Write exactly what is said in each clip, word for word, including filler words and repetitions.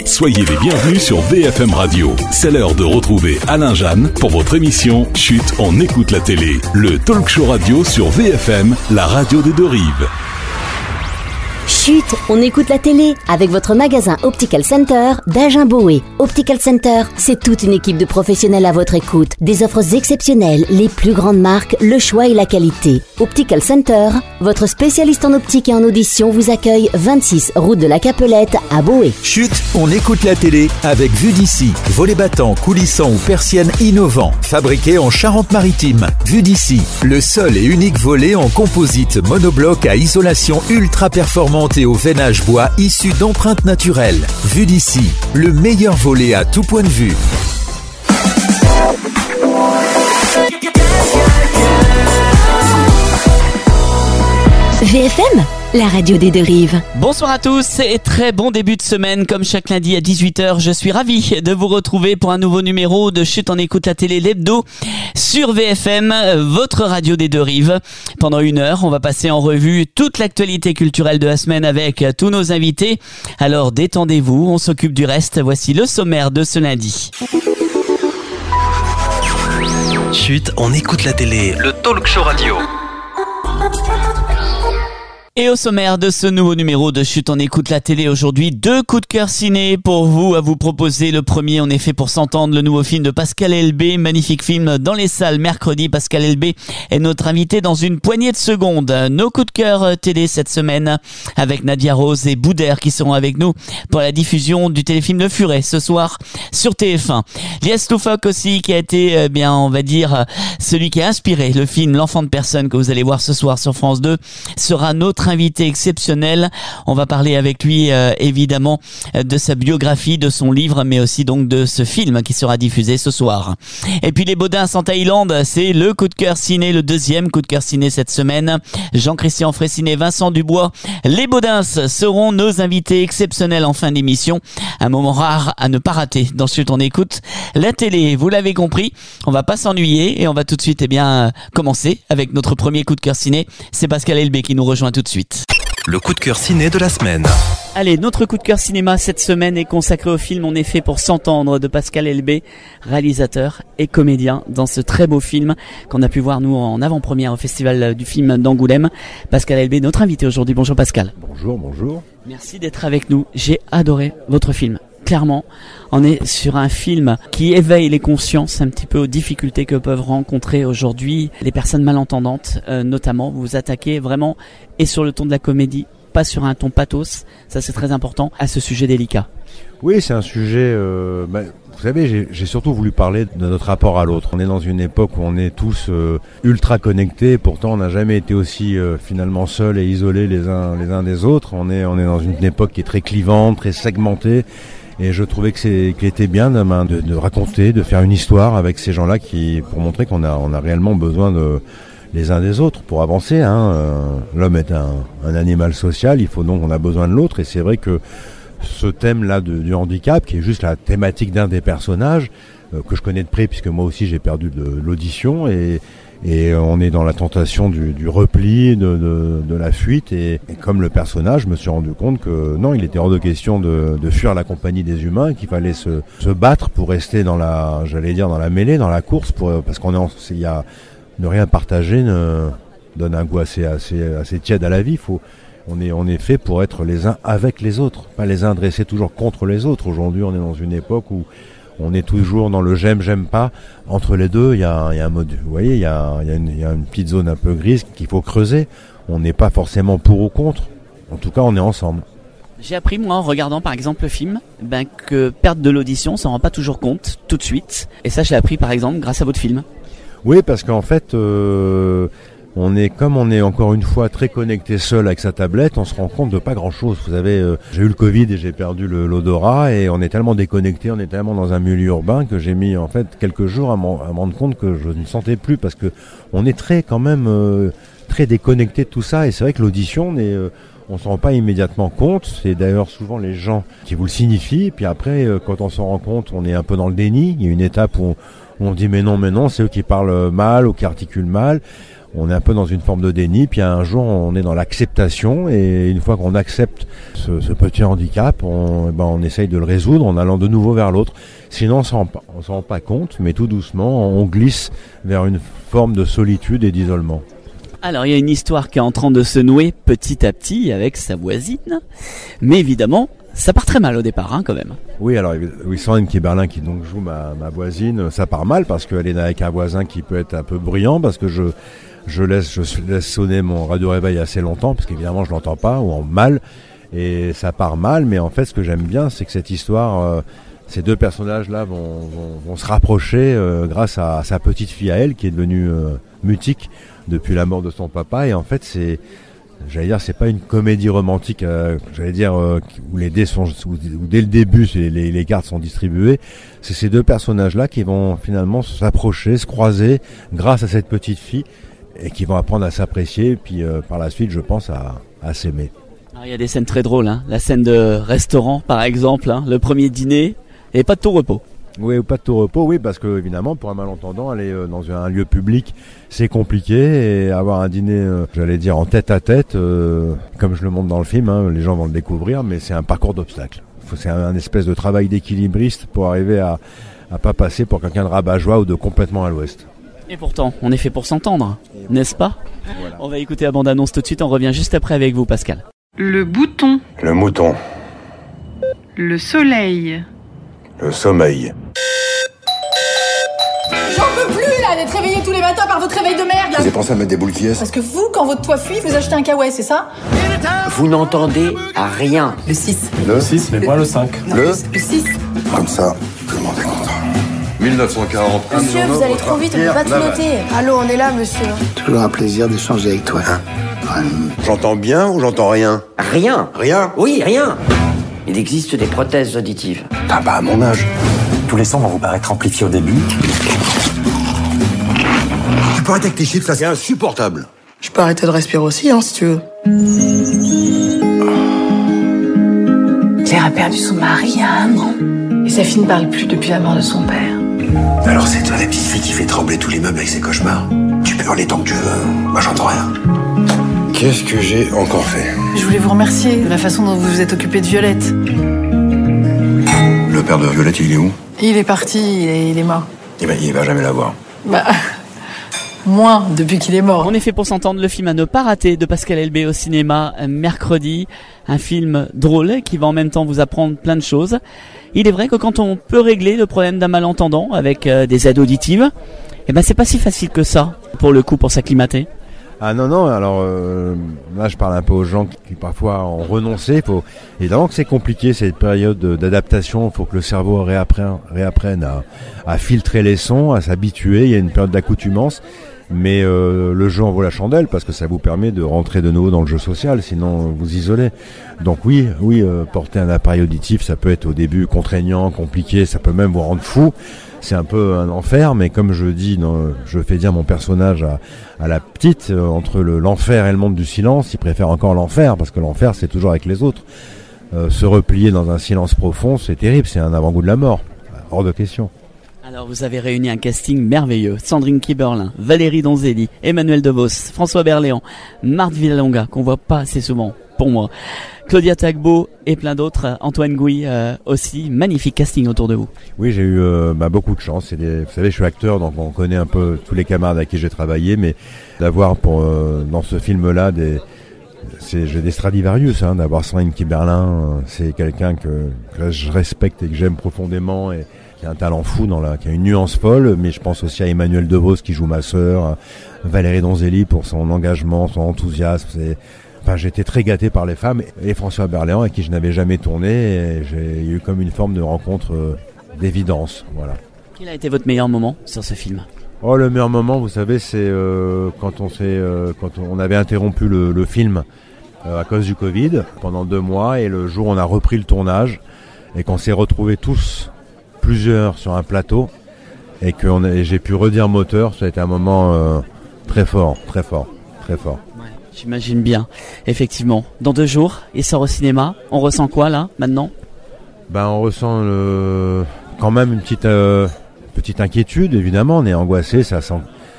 Soyez les bienvenus sur V F M Radio. C'est l'heure de retrouver Alain Jeanne pour votre émission Chut, on écoute la télé. Le talk show radio sur V F M, la radio des deux rives. Chut, on écoute la télé avec votre magasin Optical Center d'Agen-Boé. Optical Center, c'est toute une équipe de professionnels à votre écoute. Des offres exceptionnelles, les plus grandes marques, le choix et la qualité. Optical Center, votre spécialiste en optique et en audition, vous accueille vingt-six route de la Capelette à Boé. Chut, on écoute la télé avec Vue d'ici. Volets battants, coulissants ou persiennes innovants. Fabriqués en Charente-Maritime. Vue d'ici, le seul et unique volet en composite monobloc à isolation ultra performante et au veinage bois issu d'empreintes naturelles. Vue d'ici, le meilleur volet à tout point de vue. V F M, la radio des deux rives. Bonsoir à tous et très bon début de semaine. Comme chaque lundi à dix-huit heures, je suis ravi de vous retrouver pour un nouveau numéro de Chut, on écoute la télé, l'hebdo sur V F M, votre radio des deux rives. Pendant une heure, on va passer en revue toute l'actualité culturelle de la semaine avec tous nos invités. Alors détendez-vous, on s'occupe du reste. Voici le sommaire de ce lundi. Chut, on écoute la télé, le talk show radio. Et au sommaire de ce nouveau numéro de Chut, on écoute la télé aujourd'hui, deux coups de cœur ciné pour vous à vous proposer. Le premier, en effet, pour s'entendre, le nouveau film de Pascal Elbé, magnifique film dans les salles mercredi. Pascal Elbé est notre invité dans une poignée de secondes. Nos coups de cœur télé cette semaine avec Nadia Rose et Boudère qui seront avec nous pour la diffusion du téléfilm Le Furet ce soir sur T F un. Lies Loufoque aussi qui a été, eh bien, on va dire, celui qui a inspiré le film L'Enfant de Personne que vous allez voir ce soir sur France deux sera notre invité exceptionnel. On va parler avec lui euh, évidemment de sa biographie, de son livre, mais aussi donc de ce film qui sera diffusé ce soir. Et puis les Baudins en Thaïlande, c'est le coup de cœur ciné, le deuxième coup de cœur ciné cette semaine. Jean-Christian Fraissinet, Vincent Dubois, les Baudins seront nos invités exceptionnels en fin d'émission. Un moment rare à ne pas rater dans Chut, on écoute la télé. Vous l'avez compris, on va pas s'ennuyer et on va tout de suite eh bien commencer avec notre premier coup de cœur ciné. C'est Pascal Elbé qui nous rejoint tout de suite. Le coup de cœur ciné de la semaine. Allez, notre coup de cœur cinéma cette semaine est consacré au film On est fait pour s'entendre de Pascal Elbé, réalisateur et comédien dans ce très beau film qu'on a pu voir nous en avant-première au Festival du film d'Angoulême. Pascal Elbé, notre invité aujourd'hui. Bonjour Pascal. Bonjour, bonjour. Merci d'être avec nous. J'ai adoré votre film. Clairement, on est sur un film qui éveille les consciences un petit peu aux difficultés que peuvent rencontrer aujourd'hui les personnes malentendantes, euh, notamment. Vous vous attaquez vraiment, et sur le ton de la comédie, pas sur un ton pathos, ça c'est très important, à ce sujet délicat. Oui, c'est un sujet... Euh, bah, vous savez, j'ai, j'ai surtout voulu parler de notre rapport à l'autre. On est dans une époque où on est tous euh, ultra connectés, pourtant on n'a jamais été aussi euh, finalement seuls et isolés les uns, les uns des autres. On est, on est dans une époque qui est très clivante, très segmentée. Et je trouvais que c'est qu'il était bien de, de, de raconter, de faire une histoire avec ces gens-là qui, pour montrer qu'on a, on a réellement besoin de les uns des autres pour avancer. Hein. Euh, l'homme est un, un animal social, il faut donc on a besoin de l'autre. Et c'est vrai que ce thème-là de, du handicap, qui est juste la thématique d'un des personnages euh, que je connais de près, puisque moi aussi j'ai perdu de, de l'audition et Et on est dans la tentation du, du repli, de, de, de la fuite. Et, et comme le personnage, je me suis rendu compte que non, il était hors de question de, de fuir la compagnie des humains, qu'il fallait se, se battre pour rester dans la, j'allais dire dans la mêlée, dans la course, pour, parce qu'on est, en, il y a ne rien partager ne, donne un goût assez, assez, assez tiède à la vie. Faut, on est, on est fait pour être les uns avec les autres, pas les uns dressés toujours contre les autres. Aujourd'hui, on est dans une époque où on est toujours dans le j'aime, j'aime pas. Entre les deux, il y a, y a un mode, vous voyez, il y a, y, a une, y a une petite zone un peu grise qu'il faut creuser. On n'est pas forcément pour ou contre. En tout cas, on est ensemble. J'ai appris, moi, en regardant par exemple le film, ben, que perdre de l'audition, on s'en rend pas toujours compte tout de suite. Et ça, je l'ai appris par exemple grâce à votre film. Oui, parce qu'en fait, euh, on est comme on est encore une fois très connecté seul avec sa tablette, on se rend compte de pas grand-chose. Vous savez, euh, j'ai eu le Covid et j'ai perdu le, l'odorat et on est tellement déconnecté, on est tellement dans un milieu urbain que j'ai mis en fait quelques jours à, m'en, à me rendre compte que je ne sentais plus parce que on est très quand même euh, très déconnecté de tout ça et c'est vrai que l'audition, on est, euh, on s'en rend pas immédiatement compte. C'est d'ailleurs souvent les gens qui vous le signifient. Puis après, euh, quand on s'en rend compte, on est un peu dans le déni. Il y a une étape où on, où on dit mais non, mais non, c'est eux qui parlent mal ou qui articulent mal. on est un peu dans une forme de déni, puis un jour on est dans l'acceptation, et une fois qu'on accepte ce, ce petit handicap, on, ben on essaye de le résoudre en allant de nouveau vers l'autre. Sinon on s'en, on s'en rend pas compte, mais tout doucement on glisse vers une forme de solitude et d'isolement. Alors il y a une histoire qui est en train de se nouer petit à petit avec sa voisine, mais évidemment ça part très mal au départ hein, quand même. Oui, alors oui, Sandrine Kiberlin qui donc joue ma, ma voisine, ça part mal parce qu'elle est avec un voisin qui peut être un peu bruyant, parce que je je laisse je laisse sonner mon radio réveil assez longtemps parce qu'évidemment je l'entends pas ou en mal, et ça part mal. Mais en fait ce que j'aime bien c'est que cette histoire, euh, ces deux personnages là vont, vont, vont se rapprocher euh, grâce à, à sa petite fille à elle qui est devenue euh, mutique depuis la mort de son papa. Et en fait c'est J'allais dire, c'est pas une comédie romantique, euh, j'allais dire, euh, où les dés sont, où, où dès le début, c'est, les, les cartes sont distribuées. C'est ces deux personnages-là qui vont finalement s'approcher, se croiser, grâce à cette petite fille, et qui vont apprendre à s'apprécier, et puis euh, par la suite, je pense, à, à s'aimer. Alors, il y a des scènes très drôles, hein. La scène de restaurant, par exemple, hein, le premier dîner, et pas de tout repos. Oui, ou pas de tout repos, oui, parce que évidemment, pour un malentendant, aller euh, dans un lieu public, c'est compliqué, et avoir un dîner, euh, j'allais dire, en tête à tête, euh, comme je le montre dans le film, hein, les gens vont le découvrir, mais c'est un parcours d'obstacles. Faut, c'est un, un espèce de travail d'équilibriste pour arriver à, à pas passer pour quelqu'un de rabat-joie ou de complètement à l'ouest. Et pourtant, on est fait pour s'entendre, n'est-ce pas ? Voilà. On va écouter la bande-annonce tout de suite, on revient juste après avec vous, Pascal. Le bouton. Le mouton. Le soleil. Le sommeil. J'en peux plus là d'être réveillé tous les matins par votre réveil de merde là. Vous avez pensé à mettre des boules qui est. Parce que vous, quand votre toit fuit, vous achetez un kawaii, c'est ça? Vous n'entendez rien. Le six. Le six, mais le... moi le cinq. Non, le... le six. Comme ça, tout le monde est content. mille neuf cent quarante. Monsieur, vous allez trop vite, on peut pas tout noter. Allô, on est là, monsieur. Toujours un plaisir d'échanger avec toi. Hein. J'entends bien ou j'entends rien? Rien. Rien? Oui, rien. Il existe des prothèses auditives. Ah bah à mon âge. Tous les sons vont vous paraître amplifiés au début. Tu peux arrêter avec tes chiffres, là, c'est insupportable. Je peux arrêter de respirer aussi, hein, si tu veux. Claire a perdu son mari il y a un an. Et sa fille ne parle plus depuis la mort de son père. Alors c'est toi la petite fille qui fait trembler tous les meubles avec ses cauchemars. Tu peux hurler tant que tu veux. Moi j'entends rien. Qu'est-ce que j'ai encore fait? Je voulais vous remercier de la façon dont vous vous êtes occupé de Violette. Le père de Violette, il est où? Il est parti, il est, il est mort. Eh ben, il va jamais la voir. Bah, moins depuis qu'il est mort. On est fait pour s'entendre, le film à ne pas rater de Pascal Elbé au cinéma mercredi. Un film drôle qui va en même temps vous apprendre plein de choses. Il est vrai que quand on peut régler le problème d'un malentendant avec euh, des aides auditives, eh ben c'est pas si facile que ça, pour le coup, pour s'acclimater. Ah non, non, alors euh, là je parle un peu aux gens qui, qui parfois ont renoncé. Faut, évidemment que c'est compliqué cette période d'adaptation, il faut que le cerveau réapprenne, réapprenne à, à filtrer les sons, à s'habituer, il y a une période d'accoutumance. Mais euh, le jeu en vaut la chandelle parce que ça vous permet de rentrer de nouveau dans le jeu social, sinon vous isolez. Donc oui, oui, euh, porter un appareil auditif, ça peut être au début contraignant, compliqué, ça peut même vous rendre fou. C'est un peu un enfer, mais comme je dis, non, je fais dire mon personnage à, à la petite, euh, entre le, l'enfer et le monde du silence, il préfère encore l'enfer, parce que l'enfer c'est toujours avec les autres. Euh, se replier dans un silence profond, c'est terrible, c'est un avant-goût de la mort, hors de question. Alors vous avez réuni un casting merveilleux. Sandrine Kiberlin, Valérie Donzelli, Emmanuel Devos, François Berléand, Marthe Villalonga, qu'on voit pas assez souvent pour moi, Claudia Tagbo et plein d'autres, Antoine Gouy euh, aussi. Magnifique casting autour de vous. Oui, j'ai eu euh, bah, beaucoup de chance. C'est des, vous savez, je suis acteur, donc on connaît un peu tous les camarades avec qui j'ai travaillé, mais d'avoir pour euh, dans ce film-là des c'est j'ai des Stradivarius, hein, d'avoir Sandrine Kiberlin, euh, c'est quelqu'un que, que je respecte et que j'aime profondément, et qui a un talent fou, dans la, qui a une nuance folle. Mais je pense aussi à Emmanuel Devos qui joue ma sœur, Valérie Donzelli pour son engagement, son enthousiasme. C'est, enfin, j'étais très gâté par les femmes, et François Berléand avec qui je n'avais jamais tourné. Et j'ai eu comme une forme de rencontre euh, d'évidence, voilà. Quel a été votre meilleur moment sur ce film? Oh, le meilleur moment, vous savez, c'est euh, quand on s'est, euh, quand on avait interrompu le, le film euh, à cause du Covid pendant deux mois, et le jour où on a repris le tournage et qu'on s'est retrouvés tous plusieurs sur un plateau, et que on a, et j'ai pu redire moteur, ça a été un moment euh, très fort, très fort, très fort. Ouais, j'imagine bien. Effectivement, dans deux jours, il sort au cinéma. On ressent quoi là, maintenant? Ben, on ressent le, quand même une petite, euh, petite inquiétude. Évidemment, on est angoissé. Ça sent,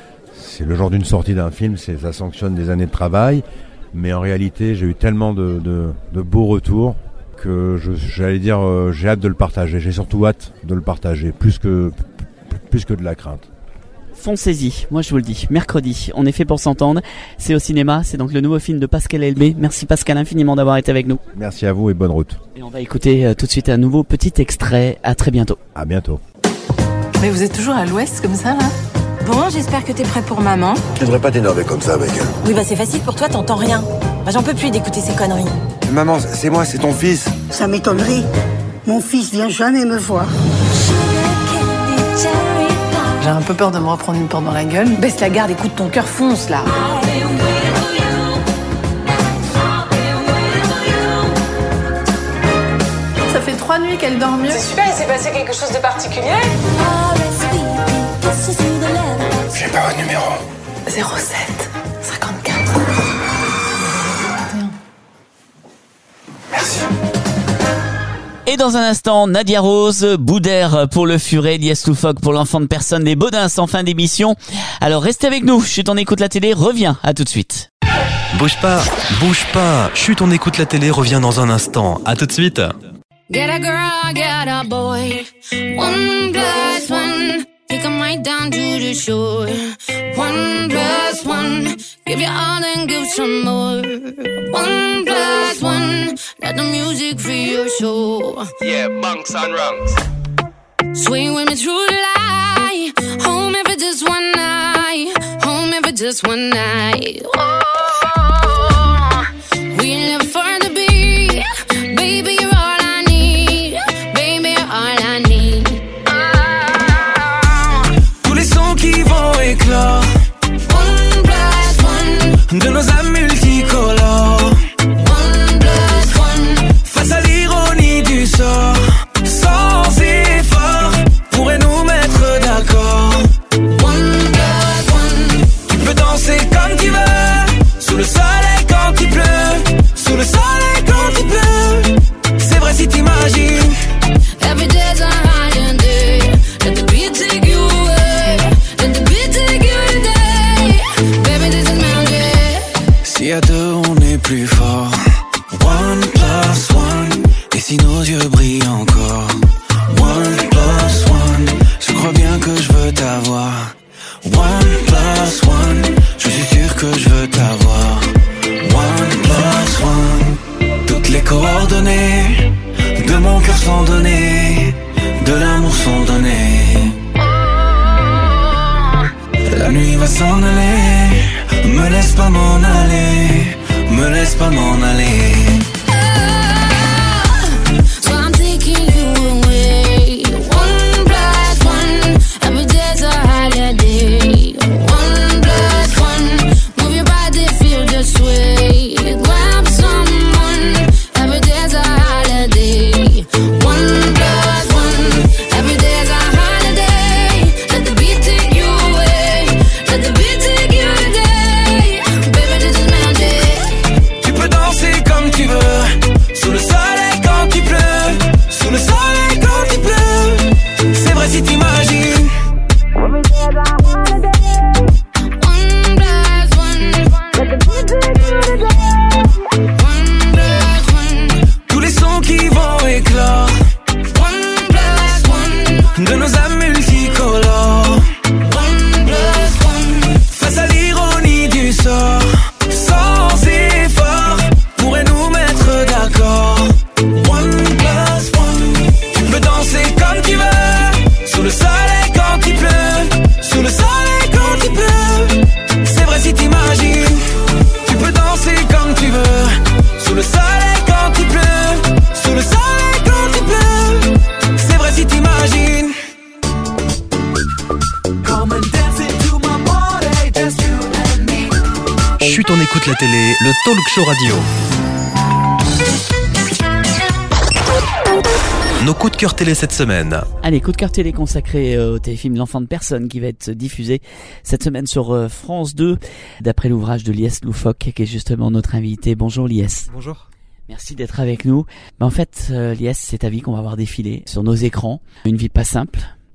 c'est le jour d'une sortie d'un film, c'est, ça sanctionne des années de travail. Mais en réalité, j'ai eu tellement de, de, de beaux retours que je, j'allais dire, euh, j'ai hâte de le partager. J'ai surtout hâte de le partager, plus que, plus que de la crainte. Foncez-y, moi je vous le dis, mercredi, on est fait pour s'entendre, c'est au cinéma, c'est donc le nouveau film de Pascal Elbé. Merci Pascal infiniment d'avoir été avec nous. Merci à vous et bonne route. Et on va écouter euh, tout de suite un nouveau petit extrait, à très bientôt. À bientôt. Mais vous êtes toujours à l'ouest comme ça là? Bon, j'espère que t'es prêt pour maman. Tu devrais pas t'énerver comme ça, mec. Oui, bah c'est facile pour toi, t'entends rien. Bah j'en peux plus d'écouter ces conneries. Maman, c'est moi, c'est ton fils. Ça m'étonnerait. Mon fils vient jamais me voir. J'ai un peu peur de me reprendre une porte dans la gueule. Baisse la garde, écoute ton cœur, fonce là. Ça fait trois nuits qu'elle dort mieux. C'est super, il s'est passé quelque chose de particulier? J'ai pas votre numéro. zéro sept cinquante-quatre. Merci. Et dans un instant, Nadia Rose, Boudère pour le Furet, Lies Loufoque pour l'enfant de personne, des Baudins en fin d'émission. Alors restez avec nous, Chut, on écoute la télé, revient, à tout de suite. Bouge pas, bouge pas. Chut, on écoute la télé, revient dans un instant. À tout de suite. Get a girl, get a boy. One plus one. Take 'em right down to the shore. One plus one. Give you all and give some more. One plus one. Let the music free your soul. Yeah, bunks and rungs. Swing with me through the light. Home if it's just one night. Home if it's just one night. Oh, we live for the beat. Baby, you're all I need. Baby, you're all I need. Tous les sons qui vont éclore. One plus one. De nos âmes multicolores. One plus one. Face à l'ironie du sort. Sans effort, pourrait nous mettre d'accord. One plus one. Tu peux danser comme tu veux. Sous le soleil quand il pleut. Sous le soleil quand il pleut. C'est vrai si t'imagines. Every day's a holiday. Let the beat take you away. Let the beat take you today. Baby, this is magic. Si à deux on est plus fort. One plus one. Et si nos yeux brillent encore. One plus one. Je crois bien que je veux t'avoir. One plus one. Je suis sûr que je veux t'avoir. One plus one. Toutes les coordonnées de mon cœur sont données. De l'amour sont données. La nuit va s'en aller. Me laisse pas m'en aller. Me laisse pas m'en aller. So I'm taking you away. One plus one. Every day's a holiday. One plus one. Move your body, feel the sway. Grab someone. Every day's a holiday. One plus one. Every day's a holiday. Let the beat take you away. Let the beat take you today. Baby, this is magic. Tu peux danser comme tu veux. Sous le soleil quand il pleut. Sous le soleil quand il pleut. C'est vrai si t'imagines. One plus one. Let the beat take you today. One plus one. Tous les sons qui vont éclore. One plus one. De nos âmes multicolores. One plus one. Face à l'ironie du sort. Sans effort, pourrait nous mettre d'accord. One plus one. Tu peux danser comme tu veux. Sous le soleil quand il pleut. Sous le soleil quand il pleut. C'est vrai si t'imagines. Tu peux danser comme tu veux. Sous le soleil quand il pleut. Sous le soleil quand il pleut. C'est vrai si t'imagines. Come and dance into my body, just you and me. Chut, on écoute la télé, le talk show radio. Nos coups de cœur télé cette semaine. Allez, coup de cœur télé consacré au téléfilm L'enfant de personne qui va être diffusé cette semaine sur euh, France deux d'après l'ouvrage de Lies Loufoque qui est justement notre invité. Bonjour Lies. Bonjour. Merci d'être avec nous. Ben, en fait, euh, Lies, c'est ta vie qu'on va voir défiler sur nos écrans. Une vie pas simple,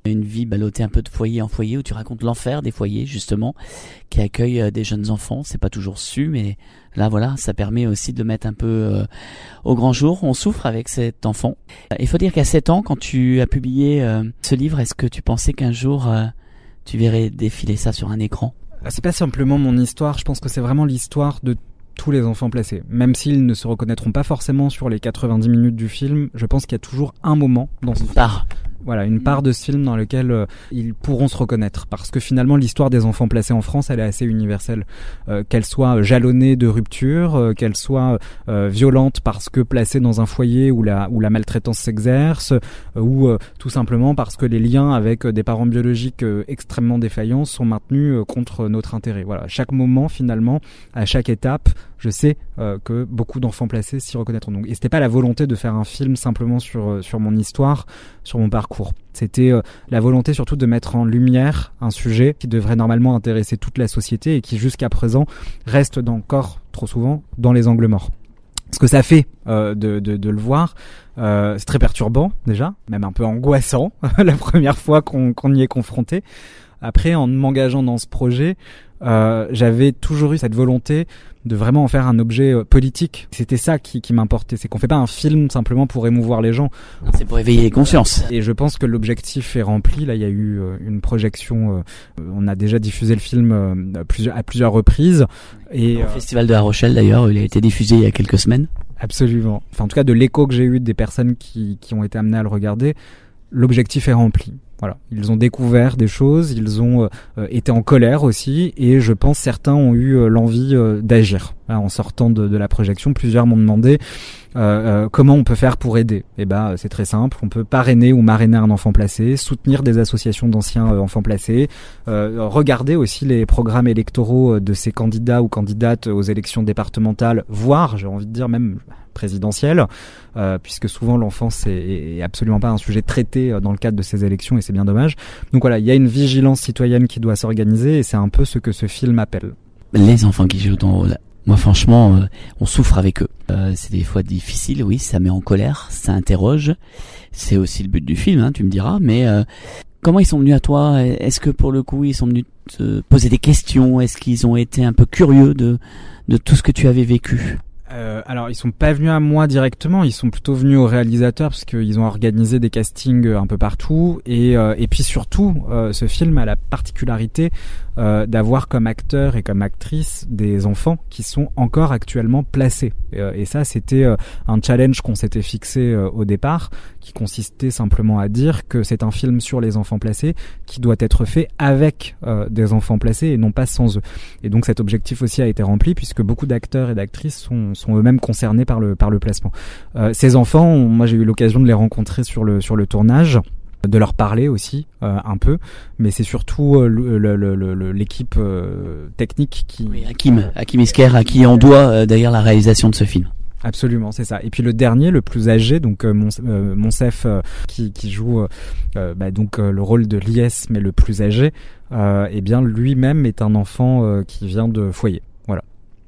Une vie ballottée un peu de foyer en foyer, où tu racontes l'enfer des foyers justement qui accueillent euh, des jeunes enfants. C'est pas toujours su, mais là voilà, ça permet aussi de mettre un peu euh, au grand jour. On souffre avec cet enfant. Il faut dire qu'à sept ans, quand tu as publié euh, ce livre, est-ce que tu pensais qu'un jour euh, tu verrais défiler ça sur un écran? C'est pas simplement mon histoire, je pense que c'est vraiment l'histoire de tous les enfants placés. Même s'ils ne se reconnaîtront pas forcément sur les quatre-vingt-dix minutes du film, je pense qu'il y a toujours un moment dans ce film. Part. Voilà, une part de ce film dans lequel euh, ils pourront se reconnaître. Parce que finalement, l'histoire des enfants placés en France, elle est assez universelle. Euh, qu'elle soit jalonnée de rupture, euh, qu'elle soit euh, violente parce que placée dans un foyer où la, où la maltraitance s'exerce, euh, ou euh, tout simplement parce que les liens avec euh, des parents biologiques euh, extrêmement défaillants sont maintenus euh, contre notre intérêt. Voilà, à chaque moment, finalement, à chaque étape, je sais euh, que beaucoup d'enfants placés s'y reconnaîtront. Donc, et c'était pas la volonté de faire un film simplement sur euh, sur mon histoire, sur mon parcours. C'était euh, la volonté surtout de mettre en lumière un sujet qui devrait normalement intéresser toute la société et qui jusqu'à présent reste encore trop souvent dans les angles morts. Ce que ça fait euh, de, de, de le voir, euh, c'est très perturbant déjà, même un peu angoissant la première fois qu'on, qu'on y est confronté. Après, en m'engageant dans ce projet, euh, j'avais toujours eu cette volonté de vraiment en faire un objet euh, politique. C'était ça qui, qui m'importait, c'est qu'on fait pas un film simplement pour émouvoir les gens. C'est pour éveiller les consciences. Et je pense que l'objectif est rempli. Là, il y a eu euh, une projection. Euh, on a déjà diffusé le film euh, à, plusieurs, à plusieurs reprises. Et au euh, Festival de La Rochelle, d'ailleurs, il a été diffusé il y a quelques semaines. Absolument. Enfin, en tout cas, de l'écho que j'ai eu des personnes qui, qui ont été amenées à le regarder, l'objectif est rempli. Voilà, ils ont découvert des choses, ils ont euh, été en colère aussi, et je pense certains ont eu euh, l'envie euh, d'agir. Là, en sortant de, de la projection, plusieurs m'ont demandé euh, euh, comment on peut faire pour aider. Et ben, c'est très simple, on peut parrainer ou marrainer un enfant placé, soutenir des associations d'anciens euh, enfants placés, euh, regarder aussi les programmes électoraux de ces candidats ou candidates aux élections départementales, voire, j'ai envie de dire même présidentielle, euh, puisque souvent l'enfance est, est absolument pas un sujet traité dans le cadre de ces élections, et c'est bien dommage. Donc voilà, il y a une vigilance citoyenne qui doit s'organiser, et c'est un peu ce que ce film appelle. Les enfants qui jouent en haut, moi franchement, euh, on souffre avec eux. Euh, c'est des fois difficile, oui, ça met en colère, ça interroge. C'est aussi le but du film, hein, tu me diras, mais euh, comment ils sont venus à toi? Est-ce que pour le coup, ils sont venus te poser des questions? Est-ce qu'ils ont été un peu curieux de, de tout ce que tu avais vécu? Euh, alors ils sont pas venus à moi directement, ils sont plutôt venus au réalisateur parce qu'ils ont organisé des castings un peu partout, et euh, et puis surtout euh, ce film a la particularité euh, d'avoir comme acteur et comme actrice des enfants qui sont encore actuellement placés, et, euh, et ça c'était euh, un challenge qu'on s'était fixé euh, au départ, qui consistait simplement à dire que c'est un film sur les enfants placés qui doit être fait avec euh, des enfants placés et non pas sans eux. Et donc cet objectif aussi a été rempli, puisque beaucoup d'acteurs et d'actrices sont sont eux-mêmes concernés par le par le placement. Euh, ces enfants, on, moi j'ai eu l'occasion de les rencontrer sur le sur le tournage, de leur parler aussi euh, un peu, mais c'est surtout euh, le, le, le, le, l'équipe euh, technique qui. Oui, Hakim, Hakim Isker, à qui on doit euh, d'ailleurs la réalisation de ce film. Absolument, c'est ça. Et puis le dernier, le plus âgé, donc euh, Mon, euh, Monsef, euh, qui, qui joue euh, bah, donc euh, le rôle de Lies, mais le plus âgé, euh, eh bien lui-même est un enfant euh, qui vient de foyer. Voilà.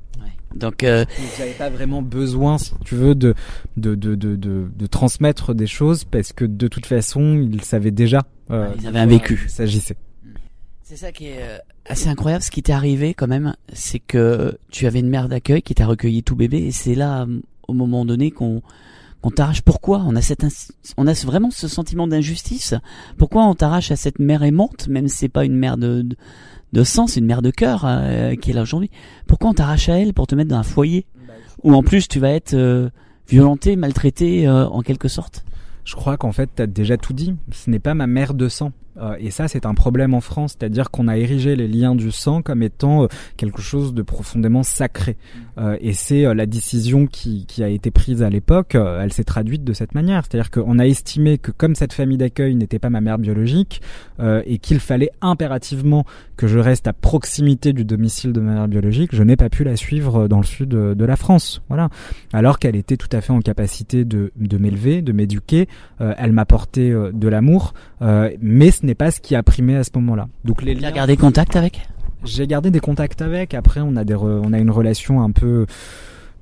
Donc, euh... vous n'avez pas vraiment besoin, si tu veux, de de, de de de de transmettre des choses, parce que de toute façon, ils savaient déjà. Euh, ils avaient un vécu. Il s'agissait. C'est ça qui est assez incroyable. Ce qui t'est arrivé quand même, c'est que tu avais une mère d'accueil qui t'a recueilli tout bébé, et c'est là, au moment donné, qu'on qu'on t'arrache. Pourquoi on a cette ins- on a vraiment ce sentiment d'injustice? Pourquoi on t'arrache à cette mère aimante, même si c'est pas une mère de, de de sang, c'est une mère de cœur euh, qui est là aujourd'hui. Pourquoi on t'arrache à elle pour te mettre dans un foyer où en plus tu vas être euh, violenté, maltraité euh, en quelque sorte? Je crois qu'en fait t'as déjà tout dit. Ce n'est pas ma mère de sang. Euh, et ça, c'est un problème en France, c'est-à-dire qu'on a érigé les liens du sang comme étant euh, quelque chose de profondément sacré. Euh, et c'est euh, la décision qui, qui a été prise à l'époque, euh, elle s'est traduite de cette manière. C'est-à-dire qu'on a estimé que comme cette famille d'accueil n'était pas ma mère biologique, euh, et qu'il fallait impérativement que je reste à proximité du domicile de ma mère biologique, je n'ai pas pu la suivre dans le sud de, de la France. Voilà. Alors qu'elle était tout à fait en capacité de, de m'élever, de m'éduquer, euh, elle m'apportait euh, de l'amour, euh, mais ce n'est pas ce qui a primé à ce moment-là. Donc les liens... Tu as gardé contact avec ? J'ai gardé des contacts avec. Après, on a des re... on a une relation un peu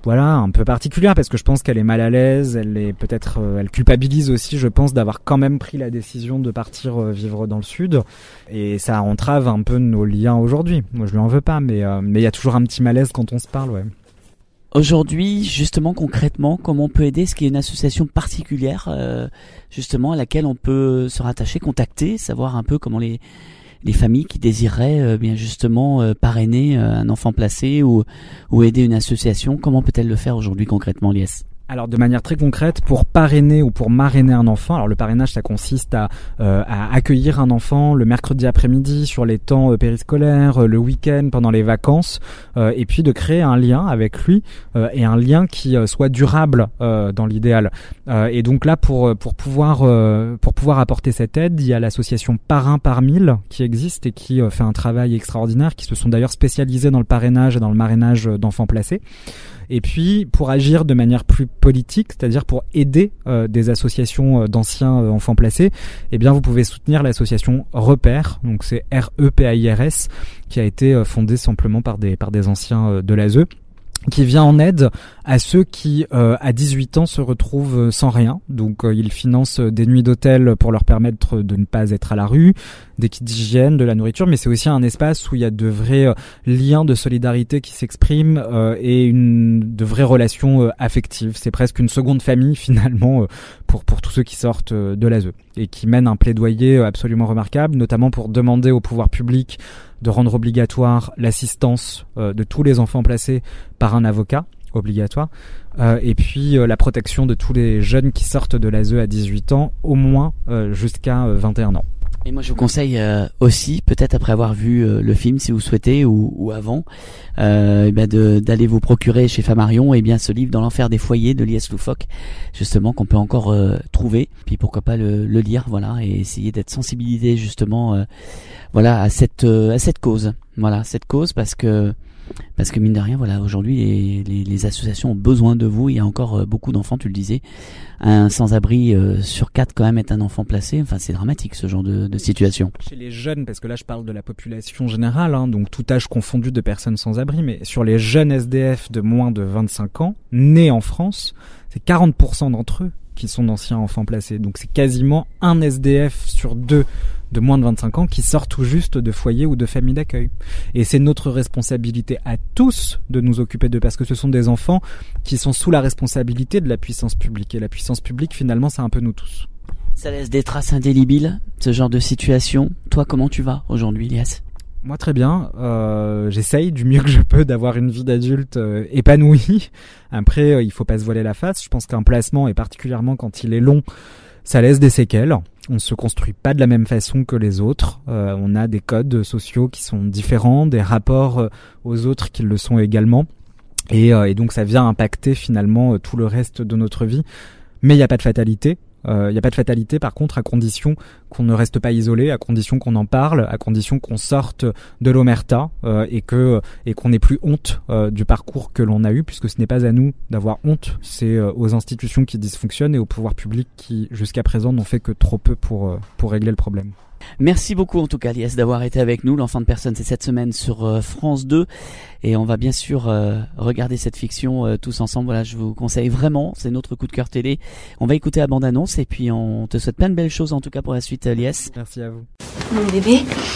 voilà, un peu particulière parce que je pense qu'elle est mal à l'aise, elle est peut-être, euh, elle culpabilise aussi, je pense, d'avoir quand même pris la décision de partir euh, vivre dans le sud, et ça entrave un peu nos liens aujourd'hui. Moi, je lui en veux pas, mais euh, mais il y a toujours un petit malaise quand on se parle, ouais. Aujourd'hui, justement, concrètement, comment on peut aider? Est-ce qu'il y a une association particulière, euh, justement, à laquelle on peut se rattacher, contacter, savoir un peu comment les les familles qui désireraient euh, bien justement euh, parrainer euh, un enfant placé ou ou aider une association, comment peut-elle le faire aujourd'hui concrètement, Lies? Alors de manière très concrète, pour parrainer ou pour marrainer un enfant, alors le parrainage ça consiste à, euh, à accueillir un enfant le mercredi après-midi sur les temps euh, périscolaires, euh, le week-end, pendant les vacances, euh, et puis de créer un lien avec lui euh, et un lien qui euh, soit durable euh, dans l'idéal. Euh, et donc là pour pour pouvoir euh, pour pouvoir apporter cette aide, il y a l'association Parrain par mille qui existe et qui euh, fait un travail extraordinaire, qui se sont d'ailleurs spécialisés dans le parrainage et dans le marrainage d'enfants placés. Et puis, pour agir de manière plus politique, c'est-à-dire pour aider euh, des associations euh, d'anciens euh, enfants placés, eh bien, vous pouvez soutenir l'association Repère, donc c'est R E P A I R S, qui a été euh, fondée simplement par des par des anciens euh, de l'A S E, qui vient en aide à ceux qui, euh, à dix-huit ans, se retrouvent sans rien. Donc, euh, ils financent des nuits d'hôtel pour leur permettre de ne pas être à la rue, des kits d'hygiène, de la nourriture, mais c'est aussi un espace où il y a de vrais euh, liens de solidarité qui s'expriment euh, et une, de vraies relations euh, affectives. C'est presque une seconde famille, finalement, euh, pour, pour tous ceux qui sortent euh, de l'A S E et qui mènent un plaidoyer absolument remarquable, notamment pour demander au pouvoir public de rendre obligatoire l'assistance euh, de tous les enfants placés par un avocat obligatoire, euh, et puis euh, la protection de tous les jeunes qui sortent de l'A S E à dix-huit ans, au moins euh, jusqu'à euh, vingt et un ans. Et moi je vous conseille euh, aussi, peut-être après avoir vu euh, le film si vous souhaitez, ou, ou avant, euh, eh bien de, d'aller vous procurer chez Flammarion eh bien ce livre Dans l'enfer des foyers de Lies Loufoque, justement, qu'on peut encore euh, trouver, puis pourquoi pas le, le lire, voilà, et essayer d'être sensibilisé justement euh, voilà à cette euh, à cette cause, voilà cette cause parce que Parce que mine de rien, voilà, aujourd'hui les, les, les associations ont besoin de vous. Il y a encore euh, beaucoup d'enfants, tu le disais. Un sans-abri euh, sur quatre quand même est un enfant placé. Enfin, c'est dramatique ce genre de, de situation. Chez les jeunes, parce que là je parle de la population générale, hein, donc tout âge confondu de personnes sans-abri, mais sur les jeunes S D F de moins de vingt-cinq ans, nés en France, c'est quarante pour cent d'entre eux qui sont d'anciens enfants placés. Donc c'est quasiment un S D F sur deux de moins de vingt-cinq ans qui sortent tout juste de foyers ou de familles d'accueil. Et c'est notre responsabilité à tous de nous occuper d'eux, parce que ce sont des enfants qui sont sous la responsabilité de la puissance publique. Et la puissance publique, finalement, c'est un peu nous tous. Ça laisse des traces indélébiles, ce genre de situation. Toi, comment tu vas aujourd'hui, Lies ? Moi, très bien. Euh, j'essaye du mieux que je peux d'avoir une vie d'adulte euh, épanouie. Après, euh, il faut pas se voiler la face. Je pense qu'un placement, et particulièrement quand il est long, ça laisse des séquelles. On ne se construit pas de la même façon que les autres. Euh, on a des codes sociaux qui sont différents, des rapports euh, aux autres qui le sont également. Et, euh, et donc ça vient impacter finalement euh, tout le reste de notre vie. Mais il n'y a pas de fatalité. Il euh, n'y a pas de fatalité par contre, à condition qu'on ne reste pas isolé, à condition qu'on en parle, à condition qu'on sorte de l'omerta euh, et que et qu'on n'ait plus honte euh, du parcours que l'on a eu, puisque ce n'est pas à nous d'avoir honte, c'est euh, aux institutions qui dysfonctionnent et au pouvoir public qui jusqu'à présent n'ont fait que trop peu pour euh, pour régler le problème. Merci beaucoup en tout cas, Lies, d'avoir été avec nous. L'enfant de personne, c'est cette semaine sur euh, France deux, et on va bien sûr euh, regarder cette fiction euh, tous ensemble. Voilà, je vous conseille vraiment, c'est notre coup de cœur télé. On va écouter la bande-annonce et puis on te souhaite plein de belles choses en tout cas pour la suite, euh, Lies. Merci à vous. Mon bébé,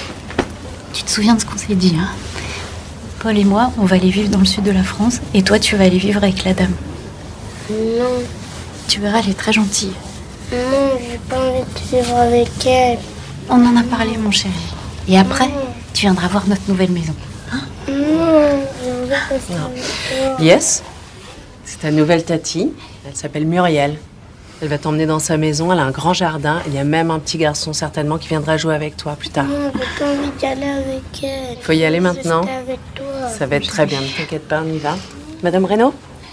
tu te souviens de ce qu'on s'est dit, hein ? Paul et moi, on va aller vivre dans le sud de la France, et toi tu vas aller vivre avec la dame. Non. Tu verras, elle est très gentille. Non, j'ai pas envie de vivre avec elle. On en a parlé, mon chéri. Et après, tu viendras voir notre nouvelle maison. Hein ? Non, je veux rester avec toi. Yes, c'est ta nouvelle tati. Elle s'appelle Muriel. Elle va t'emmener dans sa maison. Elle a un grand jardin. Il y a même un petit garçon, certainement, qui viendra jouer avec toi plus tard. Non, j'ai pas envie d'y aller avec elle. Faut y aller maintenant. Rester avec toi. Ça va être très bien. Ne t'inquiète pas, on y va. Madame Reynaud ?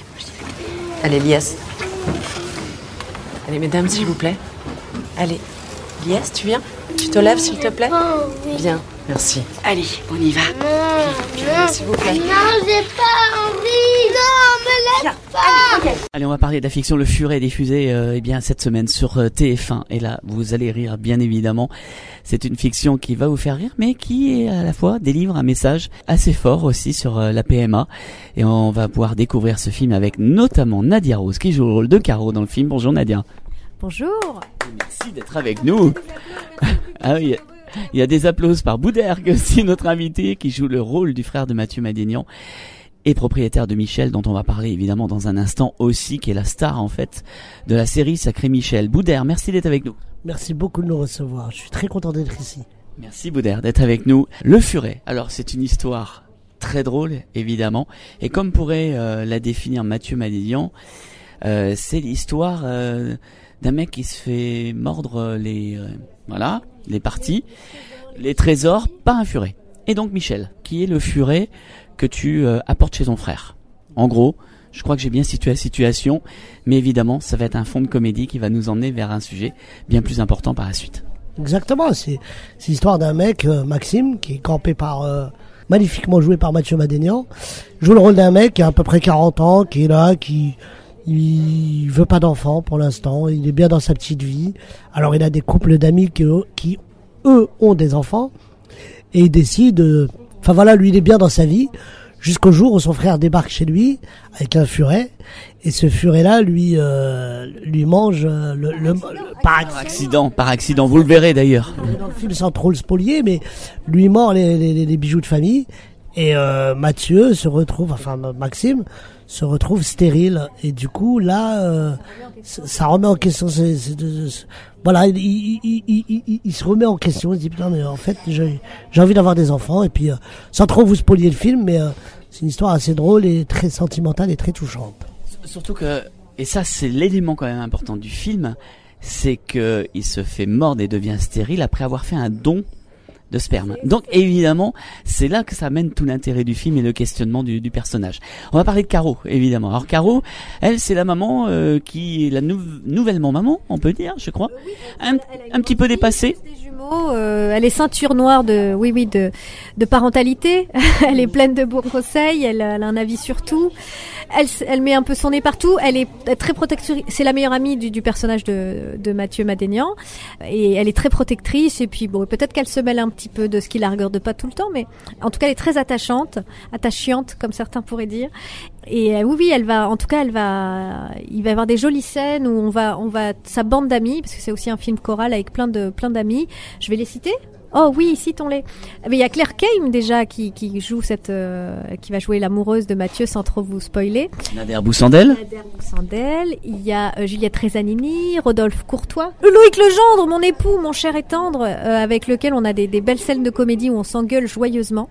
Allez, Lies. Allez, mesdames, s'il vous plaît. Allez. Lies, tu viens ? Tu te lèves, s'il te plaît ? Oh, oui. Viens. Merci. Allez, on y va. Non, s'il vous plaît. non, j'ai pas envie. Non, me laisse pas. Allez, okay. Allez, on va parler de la fiction Le Furet, diffusée euh, eh bien cette semaine sur euh, T F un. Et là, vous allez rire, bien évidemment. C'est une fiction qui va vous faire rire, mais qui à la fois délivre un message assez fort aussi sur euh, la P M A. Et on va pouvoir découvrir ce film avec notamment Nadia Rose, qui joue le rôle de Caro dans le film. Bonjour Nadia. Bonjour. Merci d'être avec nous. Ah oui. Il y a des applaudissements par Boudergue aussi, notre invité, qui joue le rôle du frère de Mathieu Madénian et propriétaire de Michel, dont on va parler évidemment dans un instant aussi, qui est la star en fait de la série Sacré Michel. Boudergue, merci d'être avec nous. Merci beaucoup de nous recevoir, je suis très content d'être ici. Merci Boudergue d'être avec nous. Le Furet, alors c'est une histoire très drôle évidemment, et comme pourrait euh, la définir Mathieu Madénian, euh, c'est l'histoire euh, d'un mec qui se fait mordre les... Euh, voilà... les parties, les trésors par un furet. Et donc Michel, qui est le furet que tu euh, apportes chez ton frère. En gros, je crois que j'ai bien situé la situation, mais évidemment, ça va être un fond de comédie qui va nous emmener vers un sujet bien plus important par la suite. Exactement, c'est, c'est l'histoire d'un mec, euh, Maxime, qui est campé par... Euh, magnifiquement joué par Mathieu Madénian, joue le rôle d'un mec qui a à peu près quarante ans, qui est là, qui... il veut pas d'enfant pour l'instant, il est bien dans sa petite vie. Alors il a des couples d'amis qui, qui eux ont des enfants et il décide, euh, enfin voilà, lui il est bien dans sa vie jusqu'au jour où son frère débarque chez lui avec un furet et ce furet là lui euh, lui mange euh, le, le, le par accident. accident par accident vous le verrez d'ailleurs dans le film sans trop le spolier, mais lui mord les, les, les bijoux de famille et euh, Mathieu se retrouve, enfin Maxime se retrouve stérile et du coup là euh, ça remet en question c'est, c'est, c'est, c'est, voilà il, il, il, il, il, il se remet en question, il se dit putain mais en fait j'ai, j'ai envie d'avoir des enfants et puis euh, sans trop vous spolier le film, mais euh, c'est une histoire assez drôle et très sentimentale et très touchante. Surtout que, et ça c'est l'élément quand même important du film, c'est que il se fait mordre et devient stérile après avoir fait un don de sperme. Donc évidemment, c'est là que ça amène tout l'intérêt du film et le questionnement du, du personnage. On va parler de Caro, évidemment. Alors Caro, elle, c'est la maman euh, qui est la nou- nouvellement maman, on peut dire, je crois, oui, un, un petit peu dépassée. Des jumeaux, euh, elle est ceinture noire de, oui, oui, de, de parentalité. Elle est pleine de bons conseils. Elle, elle a un avis sur tout. Elle, elle met un peu son nez partout. Elle est très protectrice. C'est la meilleure amie du, du personnage de, de Mathieu Madénian. Et elle est très protectrice. Et puis bon, peut-être qu'elle se mêle un petit peu de ce qui la regarde pas tout le temps, mais en tout cas, elle est très attachante, attachante, comme certains pourraient dire. Et euh, oui, oui, elle va, en tout cas, elle va, il va y avoir des jolies scènes où on va, on va, sa bande d'amis, parce que c'est aussi un film choral avec plein de, plein d'amis. Je vais les citer. Oh oui, citons-les. Mais il y a Claire Keim déjà qui, qui joue cette, euh, qui va jouer l'amoureuse de Mathieu sans trop vous spoiler. Nader Boussandel. Nader Boussandel. Il y a euh, Juliette Rezanini, Rodolphe Courtois, Loïc Legendre, mon époux, mon cher et tendre, euh, avec lequel on a des, des belles scènes de comédie où on s'engueule joyeusement.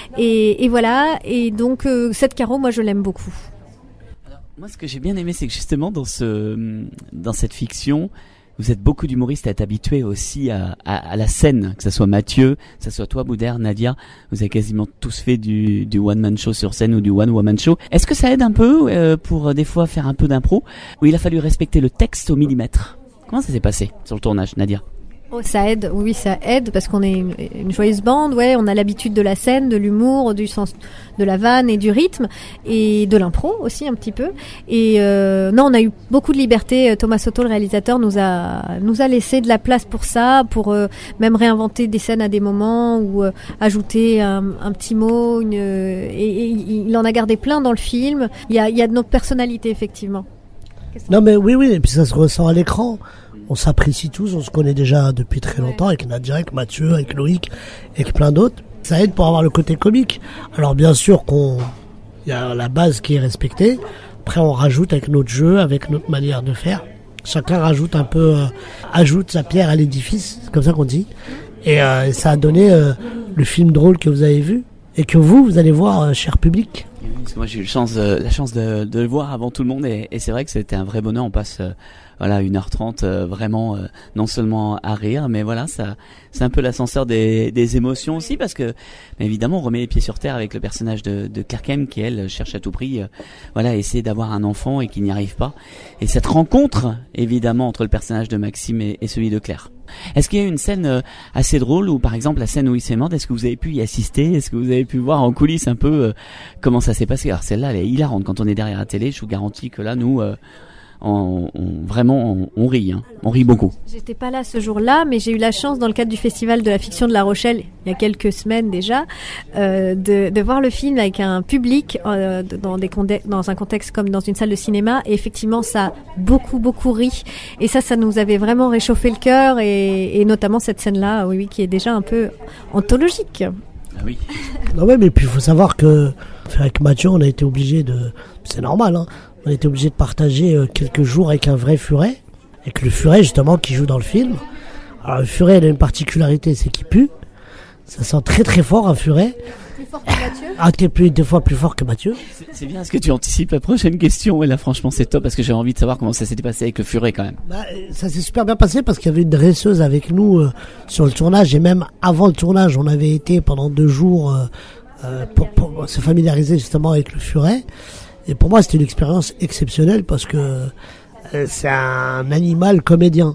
Et, et voilà. Et donc euh, cette Caro, moi je l'aime beaucoup. Alors, moi, ce que j'ai bien aimé, c'est que justement dans ce, dans cette fiction, vous êtes beaucoup d'humoristes à être habitués aussi à, à, à la scène, que ce soit Mathieu, que ce soit toi, Boudergue, Nadia. Vous avez quasiment tous fait du, du one-man show sur scène ou du one-woman show. Est-ce que ça aide un peu euh, pour euh, des fois faire un peu d'impro, où il a fallu respecter le texte au millimètre? Comment ça s'est passé sur le tournage, Nadia? Oh, ça aide, oui, ça aide parce qu'on est une, une joyeuse bande, ouais, on a l'habitude de la scène, de l'humour, du sens de la vanne et du rythme et de l'impro aussi un petit peu. Et euh, non, on a eu beaucoup de liberté. Thomas Soto, le réalisateur, nous a nous a laissé de la place pour ça, pour euh, même réinventer des scènes à des moments ou euh, ajouter un, un petit mot. Une, et, et il en a gardé plein dans le film. Il y a il y a de notre personnalité effectivement. Non mais oui oui, et puis ça se ressent à l'écran. On s'apprécie tous, on se connaît déjà depuis très longtemps avec Nadia, avec Mathieu, avec Loïc, avec plein d'autres. Ça aide pour avoir le côté comique. Alors bien sûr qu'on, il y a la base qui est respectée. Après on rajoute avec notre jeu, avec notre manière de faire. Chacun rajoute un peu, euh, ajoute sa pierre à l'édifice, c'est comme ça qu'on dit. Et euh, ça a donné euh, le film drôle que vous avez vu et que vous, vous allez voir, euh, cher public. Parce que moi j'ai eu le chance, euh, la chance de, de le voir avant tout le monde et, et c'est vrai que c'était un vrai bonheur. On passe euh, voilà une heure trente euh, vraiment euh, non seulement à rire, mais voilà ça c'est un peu l'ascenseur des, des émotions aussi parce que évidemment on remet les pieds sur terre avec le personnage de, de Claire Keim qui elle cherche à tout prix euh, voilà essayer d'avoir un enfant et qui n'y arrive pas. Et cette rencontre évidemment entre le personnage de Maxime et, et celui de Claire. Est-ce qu'il y a une scène euh, assez drôle ou par exemple la scène où il s'est mort, est-ce que vous avez pu y assister? Est-ce que vous avez pu voir en coulisses un peu euh, comment ça s'est passé? Alors celle-là, elle est hilarante quand on est derrière la télé. Je vous garantis que là, nous, euh, on, on, vraiment, on, on rit, hein. On rit beaucoup. J'étais pas là ce jour-là, mais j'ai eu la chance dans le cadre du Festival de la fiction de La Rochelle, il y a quelques semaines déjà, euh, de, de voir le film avec un public euh, dans, des condé- dans un contexte comme dans une salle de cinéma. Et effectivement, ça a beaucoup, beaucoup ri. Et ça, ça nous avait vraiment réchauffé le cœur, et, et notamment cette scène-là, oui, oui, qui est déjà un peu anthologique. Ah oui. Non ouais, mais puis il faut savoir que avec Mathieu, on a été obligé de, c'est normal, hein, on a été obligé de partager euh, quelques jours avec un vrai furet, avec le furet justement qui joue dans le film. Alors le furet, il a une particularité, c'est qu'il pue. Ça sent très très fort un furet. Plus fort que Mathieu. Ah, t'es plus deux fois plus fort que Mathieu. C'est, c'est bien, est-ce que tu anticipes la prochaine question? Et là, franchement, c'est top parce que j'ai envie de savoir comment ça s'était passé avec le furet quand même. Bah, ça s'est super bien passé parce qu'il y avait une dresseuse avec nous euh, sur le tournage, et même avant le tournage, on avait été pendant deux jours euh, euh, pour, pour se familiariser justement avec le furet. Et pour moi, c'était une expérience exceptionnelle parce que euh, c'est un animal comédien.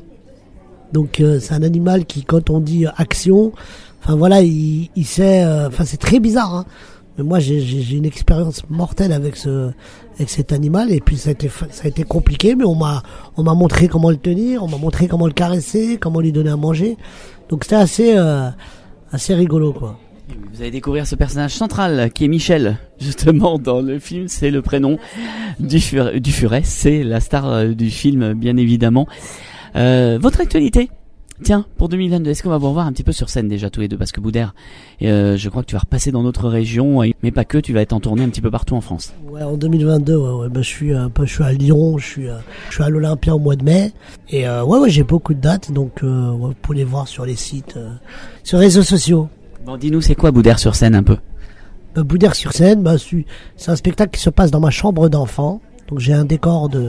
Donc euh, c'est un animal qui, quand on dit action, enfin voilà, il, il sait. Enfin, euh, c'est très bizarre, hein. Mais moi, j'ai, j'ai, j'ai une expérience mortelle avec ce, avec cet animal. Et puis ça a été, ça a été compliqué, mais on m'a, on m'a montré comment le tenir, on m'a montré comment le caresser, comment lui donner à manger. Donc c'était assez, euh, assez rigolo, quoi. Vous allez découvrir ce personnage central qui est Michel, justement dans le film, c'est le prénom du, fur- du furet, c'est la star euh, du film bien évidemment. Euh, votre actualité, tiens, pour deux mille vingt-deux, est-ce qu'on va vous revoir un petit peu sur scène déjà tous les deux? Parce que Boudère, euh, je crois que tu vas repasser dans notre région, mais pas que, tu vas être en tournée un petit peu partout en France. Ouais, en deux mille vingt-deux, ouais, ouais, bah, je suis un peu, je suis à Lyon, je suis, euh, je suis à l'Olympia au mois de mai, et euh, ouais, ouais, j'ai beaucoup de dates, donc euh, ouais, vous pouvez les voir sur les sites, euh, sur les réseaux sociaux. Bon, dis-nous, c'est quoi Boudère sur scène un peu? Bah, Boudère sur scène, bah, c'est un spectacle qui se passe dans ma chambre d'enfant. Donc j'ai un décor de,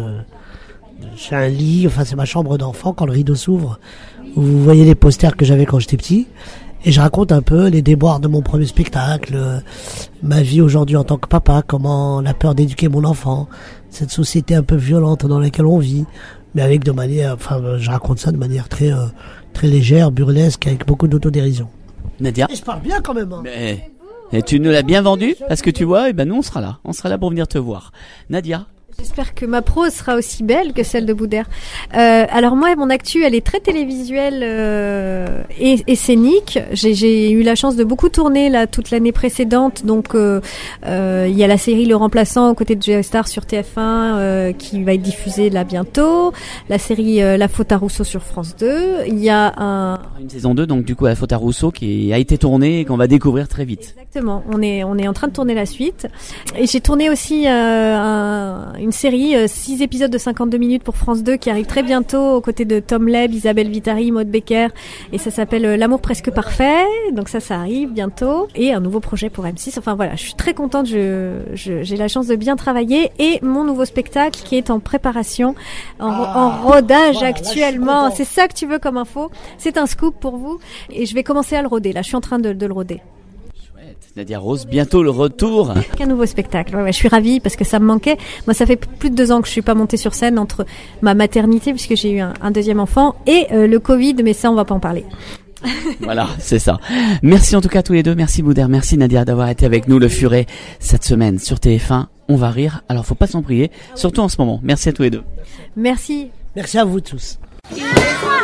j'ai un lit, enfin c'est ma chambre d'enfant quand le rideau s'ouvre. Vous voyez les posters que j'avais quand j'étais petit. Et je raconte un peu les déboires de mon premier spectacle, euh, ma vie aujourd'hui en tant que papa, comment la peur d'éduquer mon enfant, cette société un peu violente dans laquelle on vit, mais avec de manière, enfin je raconte ça de manière très, euh, très légère, burlesque, avec beaucoup d'autodérision. Nadia. Et je parle bien quand même, hein. Mais, et tu nous l'as bien vendu parce que tu vois, et ben nous on sera là, on sera là pour venir te voir. Nadia. J'espère que ma prose sera aussi belle que celle de Boudère. Euh, alors moi, mon actu, elle est très télévisuelle euh, et, et scénique. J'ai, j'ai eu la chance de beaucoup tourner là toute l'année précédente. Donc euh, euh, il y a la série Le Remplaçant aux côtés de Geostar sur T F un euh, qui va être diffusée là bientôt. La série euh, La Faute à Rousseau sur France deux. Il y a un une saison deux, donc du coup La Faute à Rousseau qui a été tournée et qu'on va découvrir très vite. Exactement. On est on est en train de tourner la suite. Et j'ai tourné aussi euh, un une série, euh, six épisodes de cinquante-deux minutes pour France deux qui arrive très bientôt aux côtés de Tom Leb, Isabelle Vitari, Maud Becker, et ça s'appelle euh, L'amour presque parfait, donc ça ça arrive bientôt, et un nouveau projet pour M six. Enfin voilà, je suis très contente, je, je, j'ai la chance de bien travailler, et mon nouveau spectacle qui est en préparation, en, ah, en rodage voilà, actuellement. C'est ça que tu veux comme info, c'est un scoop pour vous, et je vais commencer à le roder, là je suis en train de, de le roder. Nadia Rose, bientôt le retour. Un nouveau spectacle. Ouais, ouais, je suis ravie parce que ça me manquait. Moi, ça fait plus de deux ans que je suis pas montée sur scène entre ma maternité, puisque j'ai eu un, un deuxième enfant, et euh, le Covid, mais ça, on va pas en parler. Voilà, c'est ça. Merci en tout cas à tous les deux. Merci Boudère, merci Nadia d'avoir été avec nous, le Furet, cette semaine sur T F un. On va rire, alors faut pas s'en prier, surtout en ce moment. Merci à tous les deux. Merci. Merci à vous tous. Il y a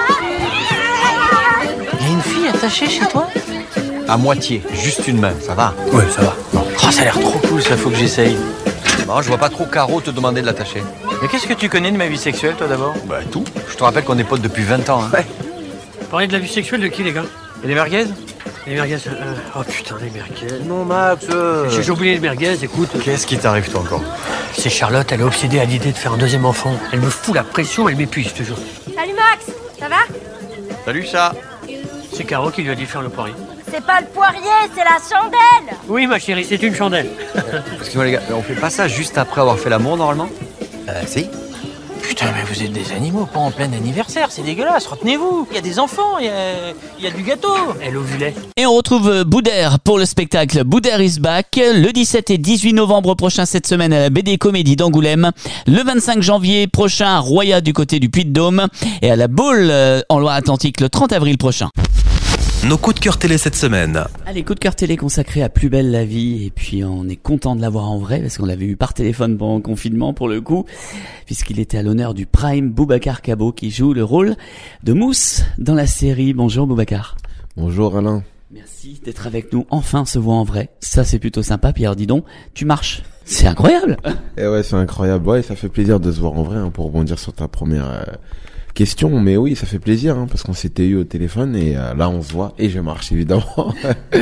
une fille attachée chez toi ? À moitié, juste une main, ça va? Ouais, ça va. Oh, ça a l'air trop cool, ça, faut que j'essaye. Bon, je vois pas trop Caro te demander de l'attacher. Mais qu'est-ce que tu connais de ma vie sexuelle, toi, d'abord? Bah, tout. Je te rappelle qu'on est potes depuis vingt ans, hein. Ouais. Vous parlez de la vie sexuelle de qui, les gars? Et les merguez? Les merguez, euh... oh putain, les merguez. Non, Max, euh... J'ai, j'ai oublié les merguez, écoute. Qu'est-ce qui t'arrive, toi, encore? C'est Charlotte, elle est obsédée à l'idée de faire un deuxième enfant. Elle me fout la pression, elle m'épuise, toujours. Salut Max, ça va? Salut, chat. C'est Caro qui lui a dit de faire le poirier. C'est pas le poirier, c'est la chandelle. Oui, ma chérie, c'est une chandelle. Excusez-moi les gars, on fait pas ça juste après avoir fait l'amour normalement? Euh, si. Putain, mais vous êtes des animaux, pas en plein anniversaire, c'est dégueulasse, retenez-vous. Il y a des enfants, il y a, il y a du gâteau. Elle ovulait. Et on retrouve Boudère pour le spectacle Boudère is back le dix-sept et dix-huit novembre prochain cette semaine à la B D Comédie d'Angoulême, le vingt-cinq janvier prochain à Roya du côté du Puy-de-Dôme et à la Baule en Loire-Atlantique le trente avril prochain. Nos coups de cœur télé cette semaine. Allez, coup de cœur télé consacré à Plus belle la vie, et puis on est content de l'avoir en vrai parce qu'on l'avait eu par téléphone pendant le confinement pour le coup, puisqu'il était à l'honneur du Prime, Boubacar Cabot qui joue le rôle de Mousse dans la série. Bonjour Boubacar. Bonjour Alain. Merci d'être avec nous, enfin on se voit en vrai, ça c'est plutôt sympa. Puis alors dis donc, tu marches, c'est incroyable. Et ouais, c'est incroyable, ouais, ça fait plaisir de se voir en vrai, hein, pour rebondir sur ta première... Euh... question, mais oui, ça fait plaisir, hein, parce qu'on s'était eu au téléphone et euh, là on se voit et je marche évidemment.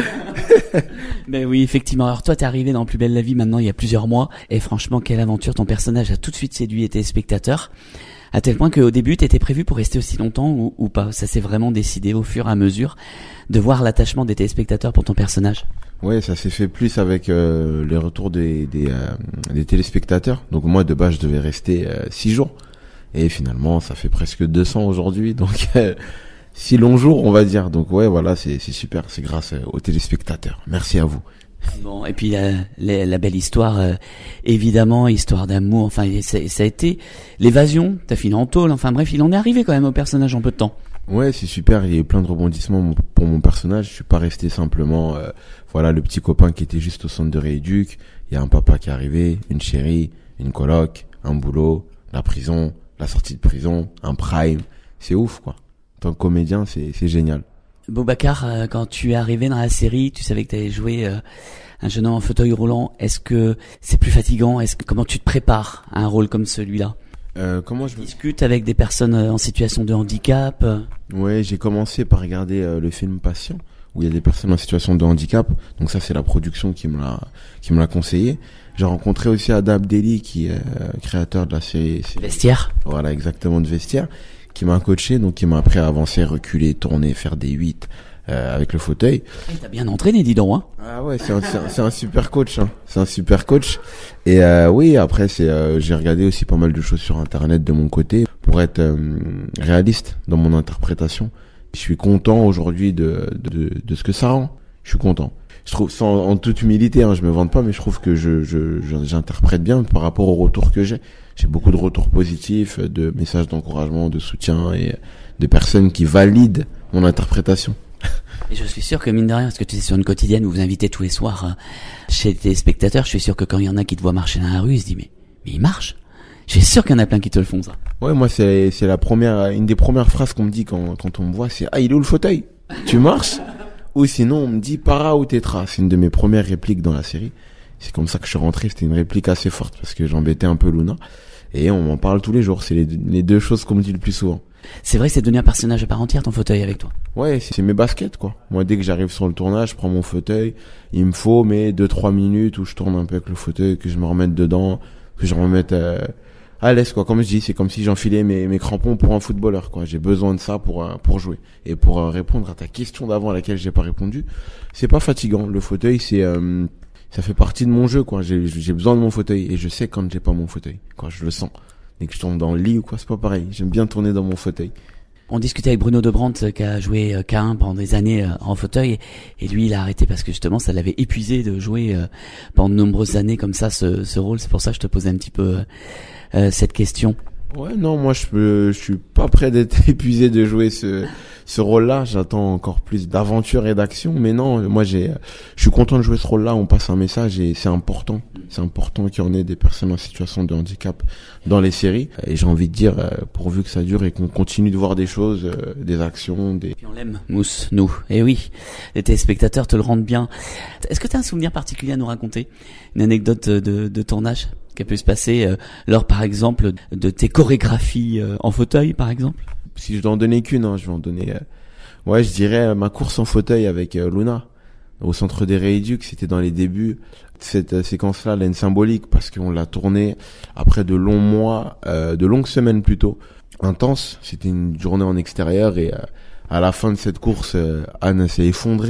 Ben oui, effectivement. Alors toi t'es arrivé dans Plus belle la vie maintenant il y a plusieurs mois et franchement quelle aventure, ton personnage a tout de suite séduit les téléspectateurs à tel point qu'au début t'étais prévu pour rester aussi longtemps ou, ou pas. Ça s'est vraiment décidé au fur et à mesure de voir l'attachement des téléspectateurs pour ton personnage. Ouais, ça s'est fait plus avec euh, les retours des, des, euh, des téléspectateurs. Donc moi de base je devais rester euh, six jours. Et finalement, ça fait presque deux cents aujourd'hui, donc euh, six longs jours, on va dire. Donc ouais, voilà, c'est c'est super, c'est grâce euh, aux téléspectateurs. Merci à vous. Bon, et puis la, la, la belle histoire, euh, évidemment, histoire d'amour. Enfin, ça, ça a été l'évasion. T'as fini en tôle. Enfin bref, il en est arrivé quand même au personnage en peu de temps. Ouais, c'est super. Il y a eu plein de rebondissements pour mon personnage. Je suis pas resté simplement, euh, voilà, le petit copain qui était juste au centre de rééduc. Il y a un papa qui est arrivé, une chérie, une coloc, un boulot, la prison. La sortie de prison, un prime, c'est ouf quoi. En tant que comédien, c'est c'est génial. Boubacar, euh, quand tu es arrivé dans la série, tu savais que tu allais jouer euh, un jeune homme en fauteuil roulant. Est-ce que c'est plus fatigant? Est-ce que comment tu te prépares à un rôle comme celui-là? Euh, comment je discute avec des personnes en situation de handicap? Ouais, j'ai commencé par regarder euh, le film Patient, où il y a des personnes en situation de handicap. Donc ça, c'est la production qui me l'a qui me l'a conseillé. J'ai rencontré aussi Ada Abdelli, qui est euh, créateur de la série Vestiaire. Voilà, exactement, de Vestiaire, qui m'a coaché, donc qui m'a appris à avancer, reculer, tourner, faire des huit euh, avec le fauteuil. Et t'as bien entraîné, dis donc. Hein. Ah ouais, c'est un, c'est un, c'est un super coach. Hein. C'est un super coach. Et euh, oui, après, c'est euh, j'ai regardé aussi pas mal de choses sur Internet de mon côté pour être euh, réaliste dans mon interprétation. Je suis content aujourd'hui de, de de ce que ça rend. Je suis content. Je trouve, sans, en toute humilité, hein, je me vante pas, mais je trouve que je, je, je j'interprète bien par rapport au retour que j'ai. J'ai beaucoup de retours positifs, de messages d'encouragement, de soutien et de personnes qui valident mon interprétation. Et je suis sûr que mine de rien, parce que tu es sur une quotidienne où vous invitez tous les soirs euh, chez les téléspectateurs, je suis sûr que quand il y en a qui te voient marcher dans la rue, ils se disent mais, mais il marche. Je suis sûr qu'il y en a plein qui te le font ça. Ouais, moi c'est c'est la première, une des premières phrases qu'on me dit quand quand on me voit, c'est ah il est où le fauteuil? Tu marches? Ou sinon, on me dit para ou tétra. C'est une de mes premières répliques dans la série. C'est comme ça que je suis rentré. C'était une réplique assez forte parce que j'embêtais un peu Luna. Et on m'en parle tous les jours. C'est les, les deux choses qu'on me dit le plus souvent. C'est vrai que c'est devenu un personnage à part entière, ton fauteuil avec toi. Ouais, c'est, c'est mes baskets, quoi. Moi, dès que j'arrive sur le tournage, je prends mon fauteuil. Il me faut mes deux, trois minutes où je tourne un peu avec le fauteuil, que je me remette dedans, que je me remette euh, à l'aise, quoi. Comme je dis, c'est comme si j'enfilais mes, mes crampons pour un footballeur, quoi. J'ai besoin de ça pour, euh, pour jouer. Et pour euh, répondre à ta question d'avant à laquelle j'ai pas répondu, c'est pas fatigant. Le fauteuil, c'est, euh, ça fait partie de mon jeu, quoi. J'ai, j'ai besoin de mon fauteuil et je sais quand j'ai pas mon fauteuil, quoi. Je le sens. Dès que je tombe dans le lit ou quoi, c'est pas pareil. J'aime bien tourner dans mon fauteuil. On discutait avec Bruno Debrandt qui a joué K un pendant des années en fauteuil et lui il a arrêté parce que justement ça l'avait épuisé de jouer pendant de nombreuses années comme ça ce, ce rôle. C'est pour ça que je te posais un petit peu euh, cette question. Ouais, non, moi je peux, je suis pas prêt d'être épuisé de jouer ce ce rôle-là. J'attends encore plus d'aventure et d'action, mais non, moi j'ai, je suis content de jouer ce rôle-là. On passe un message et c'est important. C'est important qu'il y en ait des personnes en situation de handicap dans les séries. Et j'ai envie de dire, pourvu que ça dure et qu'on continue de voir des choses, des actions, des. Et puis on l'aime, Mousse, nous. Et oui, les téléspectateurs te le rendent bien. Est-ce que tu as un souvenir particulier à nous raconter, une anecdote de, de tournage qui a pu se passer euh, lors, par exemple, de tes chorégraphies euh, en fauteuil, par exemple? Si je dois en donner qu'une, hein, je vais en donner. Euh, ouais, je dirais euh, ma course en fauteuil avec euh, Luna au centre des Rééducs. C'était dans les débuts. Cette euh, séquence-là, elle a une symbolique parce qu'on l'a tournée après de longs mois, euh, de longues semaines plutôt intenses. C'était une journée en extérieur et euh, à la fin de cette course, euh, Anne s'est effondrée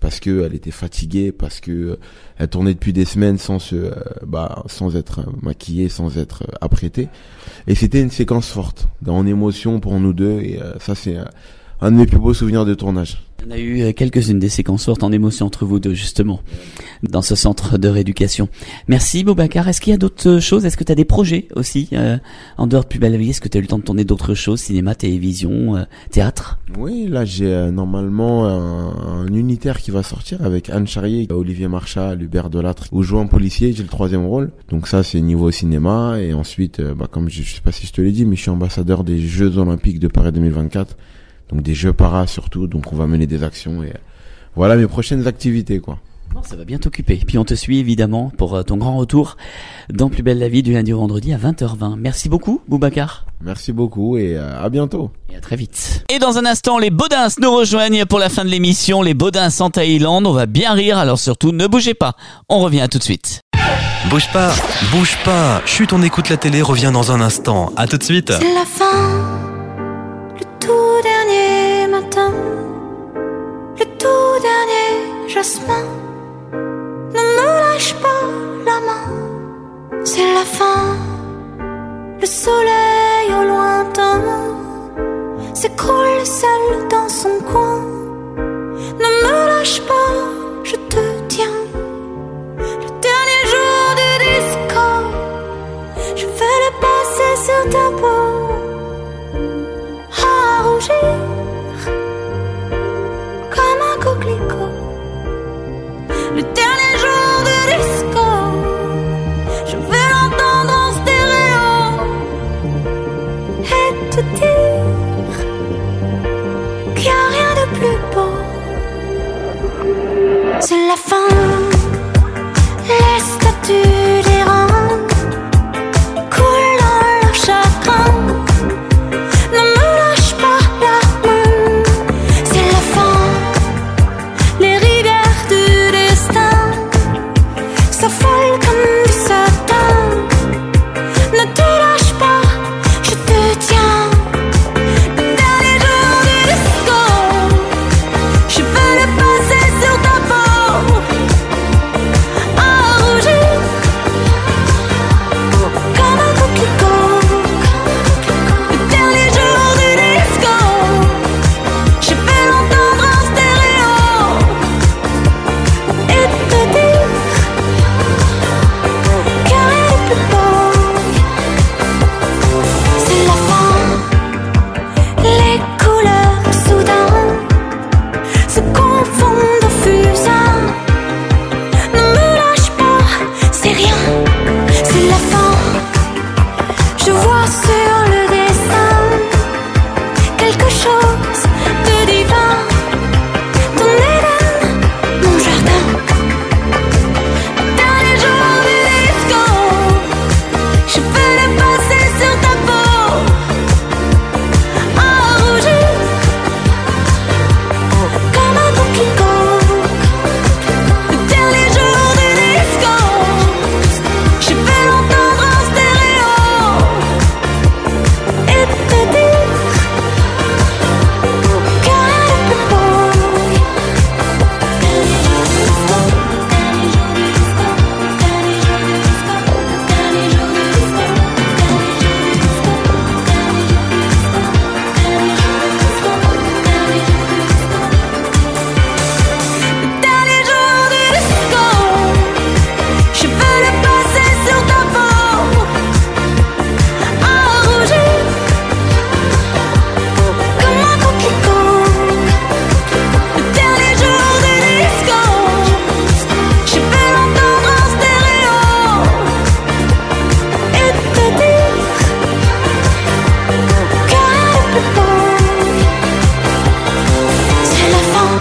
parce que elle était fatiguée, parce que euh, elle tournait depuis des semaines sans se, euh, bah, sans être euh, maquillée, sans être euh, apprêtée. Et c'était une séquence forte, en émotion pour nous deux, et euh, ça c'est euh, un de mes plus beaux souvenirs de tournage. On a eu quelques-unes des séquences fortes en émotion entre vous deux, justement, dans ce centre de rééducation. Merci Boubacar. Est-ce qu'il y a d'autres choses? Est-ce que tu as des projets aussi, euh, en dehors de Plus belle la vie? Est-ce que tu as eu le temps de tourner d'autres choses, cinéma, télévision, euh, théâtre? Oui, là j'ai euh, normalement un, un unitaire qui va sortir avec Anne Charrier, Olivier Marchal, Hubert Delattre, où je joue un policier, j'ai le troisième rôle. Donc ça c'est niveau cinéma, et ensuite, euh, bah, comme je, je sais pas si je te l'ai dit, mais je suis ambassadeur des Jeux Olympiques de Paris deux mille vingt-quatre. Donc des jeux para surtout, donc on va mener des actions, et euh, voilà mes prochaines activités, quoi. Bon, ça va bien t'occuper. Puis on te suit évidemment pour euh, ton grand retour dans Plus belle la vie du lundi au vendredi à vingt heures vingt. Merci beaucoup Boubacar. Merci beaucoup et euh, à bientôt. Et à très vite. Et dans un instant, les Baudins nous rejoignent pour la fin de l'émission. Les Baudins en Thaïlande, on va bien rire, alors surtout ne bougez pas. On revient tout de suite. Bouge pas, bouge pas. Chut, on écoute la télé, revient dans un instant. À tout de suite. C'est la fin. Tout dernier matin, le tout dernier jasmin. Ne me lâche pas la main, c'est la fin. Le soleil au lointain s'écroule seul dans son coin. Ne me lâche pas, je te tiens. Le dernier jour du disco, je vais le passer sur ta peau. À rougir comme un coquelicot. Le dernier jour du disco, je vais l'entendre en stéréo et te dire qu'il n'y a rien de plus beau. C'est la fin, les statues des reins coulent dans leur chagrin. S'affole comme du satin. Ne te lâche pas, je te tiens. Le dernier jour du disco, je veux le passer sur ta peau. À rougir comme un coquelicot. Le dernier jour du disco, je vais l'entendre en stéréo et te dire c'est la fin, les couleurs soudain se confondent au fusain. Ne me lâche pas, c'est rien, c'est la fin. Je vois sur le dessin quelque chose de divin. Ton Éden, mon jardin. Dernier jour du disco, je vais le passer sur ta peau. À rougir comme un coquelicot. Le dernier jour du disco, je vais l'entendre en stéréo et te dire qu'il n'y a rien de plus beau. Dernier jour du disco, je veux le passer sur ta peau. À rougir comme un coquelicot. Le dernier jour du disco, je vais l'entendre en stéréo et te dire qu'il n'y a rien de plus beau. C'est la fin.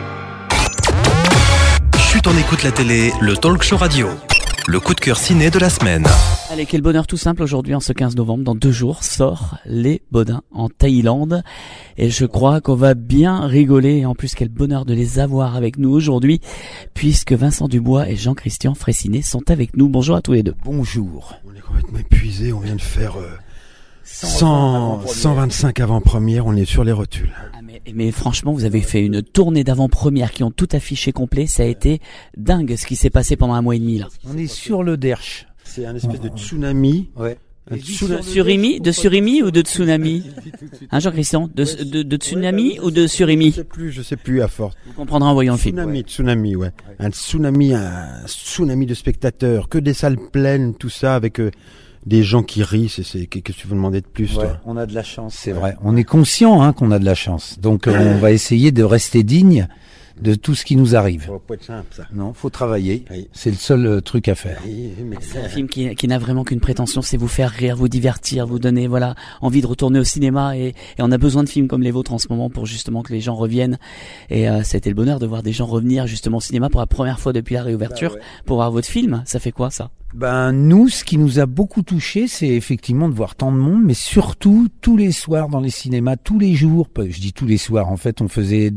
Chut, on écoute la télé, le talk show radio. Le coup de cœur ciné de la semaine. Allez, quel bonheur tout simple aujourd'hui, en ce quinze novembre, dans deux jours, sort Les Baudins en Thaïlande. Et je crois qu'on va bien rigoler. Et en plus, quel bonheur de les avoir avec nous aujourd'hui, puisque Vincent Dubois et Jean-Christian Fraissinet sont avec nous. Bonjour à tous les deux. Bonjour. On est complètement épuisés, on vient de faire euh, cent, cent vingt-cinq avant-premières, on est sur les rotules. Ah, mais, mais franchement, vous avez fait une tournée d'avant-première qui ont tout affiché complet. Ça a été dingue ce qui s'est passé pendant un mois et demi là. On est sur le Derche. C'est un espèce de tsunami. Ouais. Sur, surimi, de surimi ou de tsunami? Hein, Jean-Christian, de, de, de tsunami ou de surimi? Je sais plus, je sais plus à force. Vous comprendrez en voyant le film. Tsunami, tsunami, ouais. Un tsunami, un tsunami de spectateurs, que des salles pleines, tout ça, avec euh, des gens qui rient. C'est, c'est, qu'est-ce que tu veux demander de plus, ouais, toi? On a de la chance, c'est vrai. On est conscient hein, qu'on a de la chance. Donc euh, on va essayer de rester digne de tout ce qui nous arrive. Ça va pas être simple, ça. Non, faut travailler. Oui. C'est le seul euh, truc à faire. Oui, mais... C'est un film qui, qui n'a vraiment qu'une prétention, c'est vous faire rire, vous divertir, vous donner voilà envie de retourner au cinéma. Et, et on a besoin de films comme les vôtres en ce moment pour justement que les gens reviennent. Et euh, c'était le bonheur de voir des gens revenir justement au cinéma pour la première fois depuis la réouverture, bah ouais. pour voir votre film. Ça fait quoi ça? Ben nous, ce qui nous a beaucoup touché, c'est effectivement de voir tant de monde, mais surtout tous les soirs dans les cinémas, tous les jours. Je dis tous les soirs. En fait, on faisait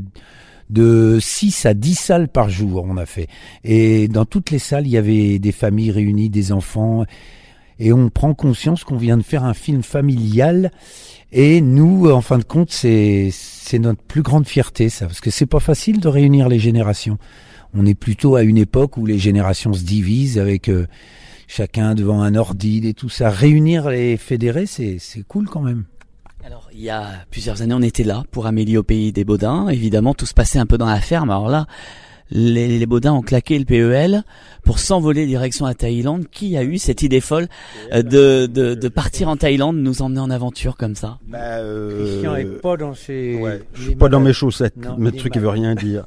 de six à dix salles par jour, on a fait. Et dans toutes les salles, il y avait des familles réunies, des enfants. Et on prend conscience qu'on vient de faire un film familial. Et nous, en fin de compte, c'est, c'est notre plus grande fierté, ça. Parce que c'est pas facile de réunir les générations. On est plutôt à une époque où les générations se divisent avec euh, chacun devant un ordi et tout ça. Réunir les fédérés, c'est, c'est cool quand même. Alors, il y a plusieurs années, on était là pour Amélie au pays des Baudins. Évidemment, tout se passait un peu dans la ferme. Alors là, les, les Baudins ont claqué le P E L pour s'envoler direction à Thaïlande. Qui a eu cette idée folle euh, de, de, de partir en Thaïlande, nous emmener en aventure comme ça? Bah, euh... Christian est pas dans ses... Ouais, je suis pas dans mes chaussettes. Non, le truc, il veut rien dire.